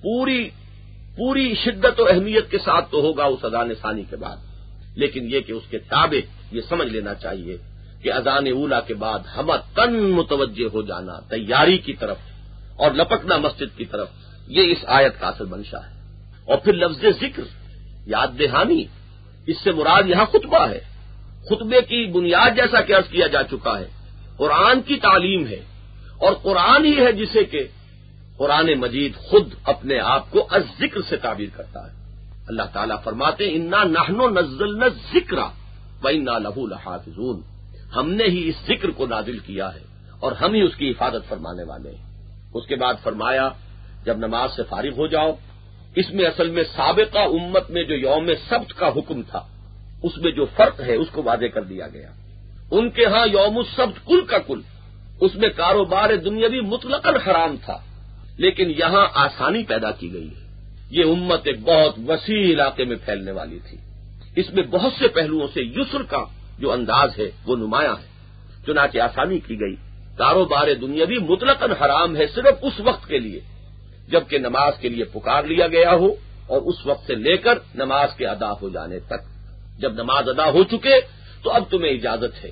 پوری شدت و اہمیت کے ساتھ تو ہوگا اس اذان ثانی کے بعد، لیکن یہ کہ اس کے تابع یہ سمجھ لینا چاہیے کہ اذان اولا کے بعد ہم تن متوجہ ہو جانا تیاری کی طرف اور لپکنا مسجد کی طرف، یہ اس آیت کا اصل منشا ہے. اور پھر لفظ ذکر، یاد دہانی، اس سے مراد یہاں خطبہ ہے. خطبے کی بنیاد جیسا کہ عرض کیا جا چکا ہے قرآن کی تعلیم ہے، اور قرآن ہی ہے جسے کہ قرآن مجید خود اپنے آپ کو الذکر سے تعبیر کرتا ہے. اللہ تعالیٰ فرماتے ہیں انا نحن نزلنا الذکر وانا لہ لحافظون، ہم نے ہی اس ذکر کو نازل کیا ہے اور ہم ہی اس کی حفاظت فرمانے والے ہیں. اس کے بعد فرمایا جب نماز سے فارغ ہو جاؤ. اس میں اصل میں سابقہ امت میں جو یوم سبت کا حکم تھا اس میں جو فرق ہے اس کو واضح کر دیا گیا. ان کے ہاں یوم السبت کل کا کل، اس میں کاروبار دنیاوی مطلقاً حرام تھا، لیکن یہاں آسانی پیدا کی گئی ہے. یہ امت ایک بہت وسیع علاقے میں پھیلنے والی تھی، اس میں بہت سے پہلوؤں سے یسر کا جو انداز ہے وہ نمایاں ہے. چنانچہ آسانی کی گئی. کاروبار دنیاوی مطلقاً حرام ہے صرف اس وقت کے لیے جبکہ نماز کے لیے پکار لیا گیا ہو، اور اس وقت سے لے کر نماز کے ادا ہو جانے تک. جب نماز ادا ہو چکے تو اب تمہیں اجازت ہے،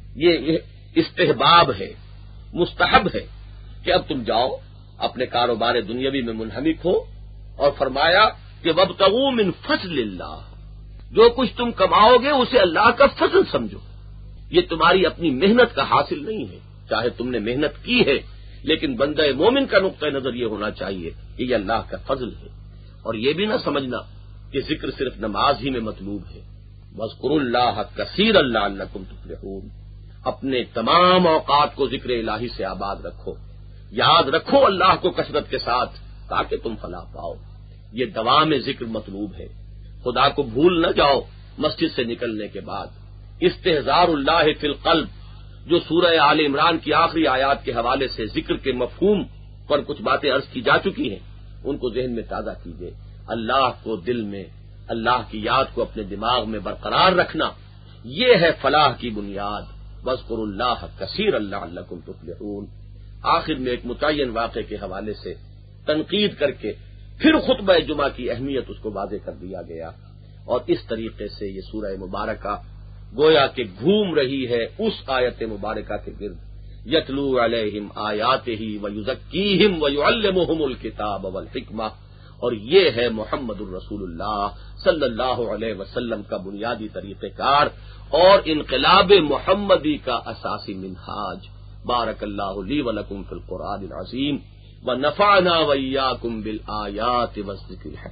یہ استحباب ہے، مستحب ہے کہ اب تم جاؤ اپنے کاروبار دنیاوی میں منہمک ہو. اور فرمایا کہ وابتغوا من فضل اللہ، جو کچھ تم کماؤ گے اسے اللہ کا فضل سمجھو. یہ تمہاری اپنی محنت کا حاصل نہیں ہے، چاہے تم نے محنت کی ہے، لیکن بندہ مومن کا نقطہ نظر یہ ہونا چاہیے کہ یہ اللہ کا فضل ہے. اور یہ بھی نہ سمجھنا کہ ذکر صرف نماز ہی میں مطلوب ہے. وَاذْكُرُوا اللَّهَ كَثِيرًا لَعَلَّكُمْ تُفْلِحُونَ، اپنے تمام اوقات کو ذکر الہی سے آباد رکھو، یاد رکھو اللہ کو کثرت کے ساتھ تاکہ تم فلاح پاؤ. یہ دوام ذکر مطلوب ہے. خدا کو بھول نہ جاؤ مسجد سے نکلنے کے بعد. استحضار اللہ فی القلب، جو سورہ آل عمران کی آخری آیات کے حوالے سے ذکر کے مفہوم پر کچھ باتیں عرض کی جا چکی ہیں، ان کو ذہن میں تازہ کیجیے. اللہ کو دل میں، اللہ کی یاد کو اپنے دماغ میں برقرار رکھنا، یہ ہے فلاح کی بنیاد. وَاذْكُرُوا اللَّهَ كَثِيرًا لَعَلَّكُمْ تُفْلِحُونَ. آخر میں ایک متعین واقعے کے حوالے سے تنقید کر کے پھر خطبہ جمعہ کی اہمیت اس کو واضح کر دیا گیا. اور اس طریقے سے یہ سورہ مبارکہ گویا کہ گھوم رہی ہے اس آیت مبارکہ کے گرد، یتلو علیہم آیاتہ ویزکیہم ویعلمہم الکتاب والحکمہ. اور یہ ہے محمد الرسول اللہ صلی اللہ علیہ وسلم کا بنیادی طریقہ کار اور انقلاب محمدی کا اساسی منہاج. بارک اللہ لی ولکم فی القرآن العظیم ونفعنا وإیاکم بالآیات والذکر الحکیم.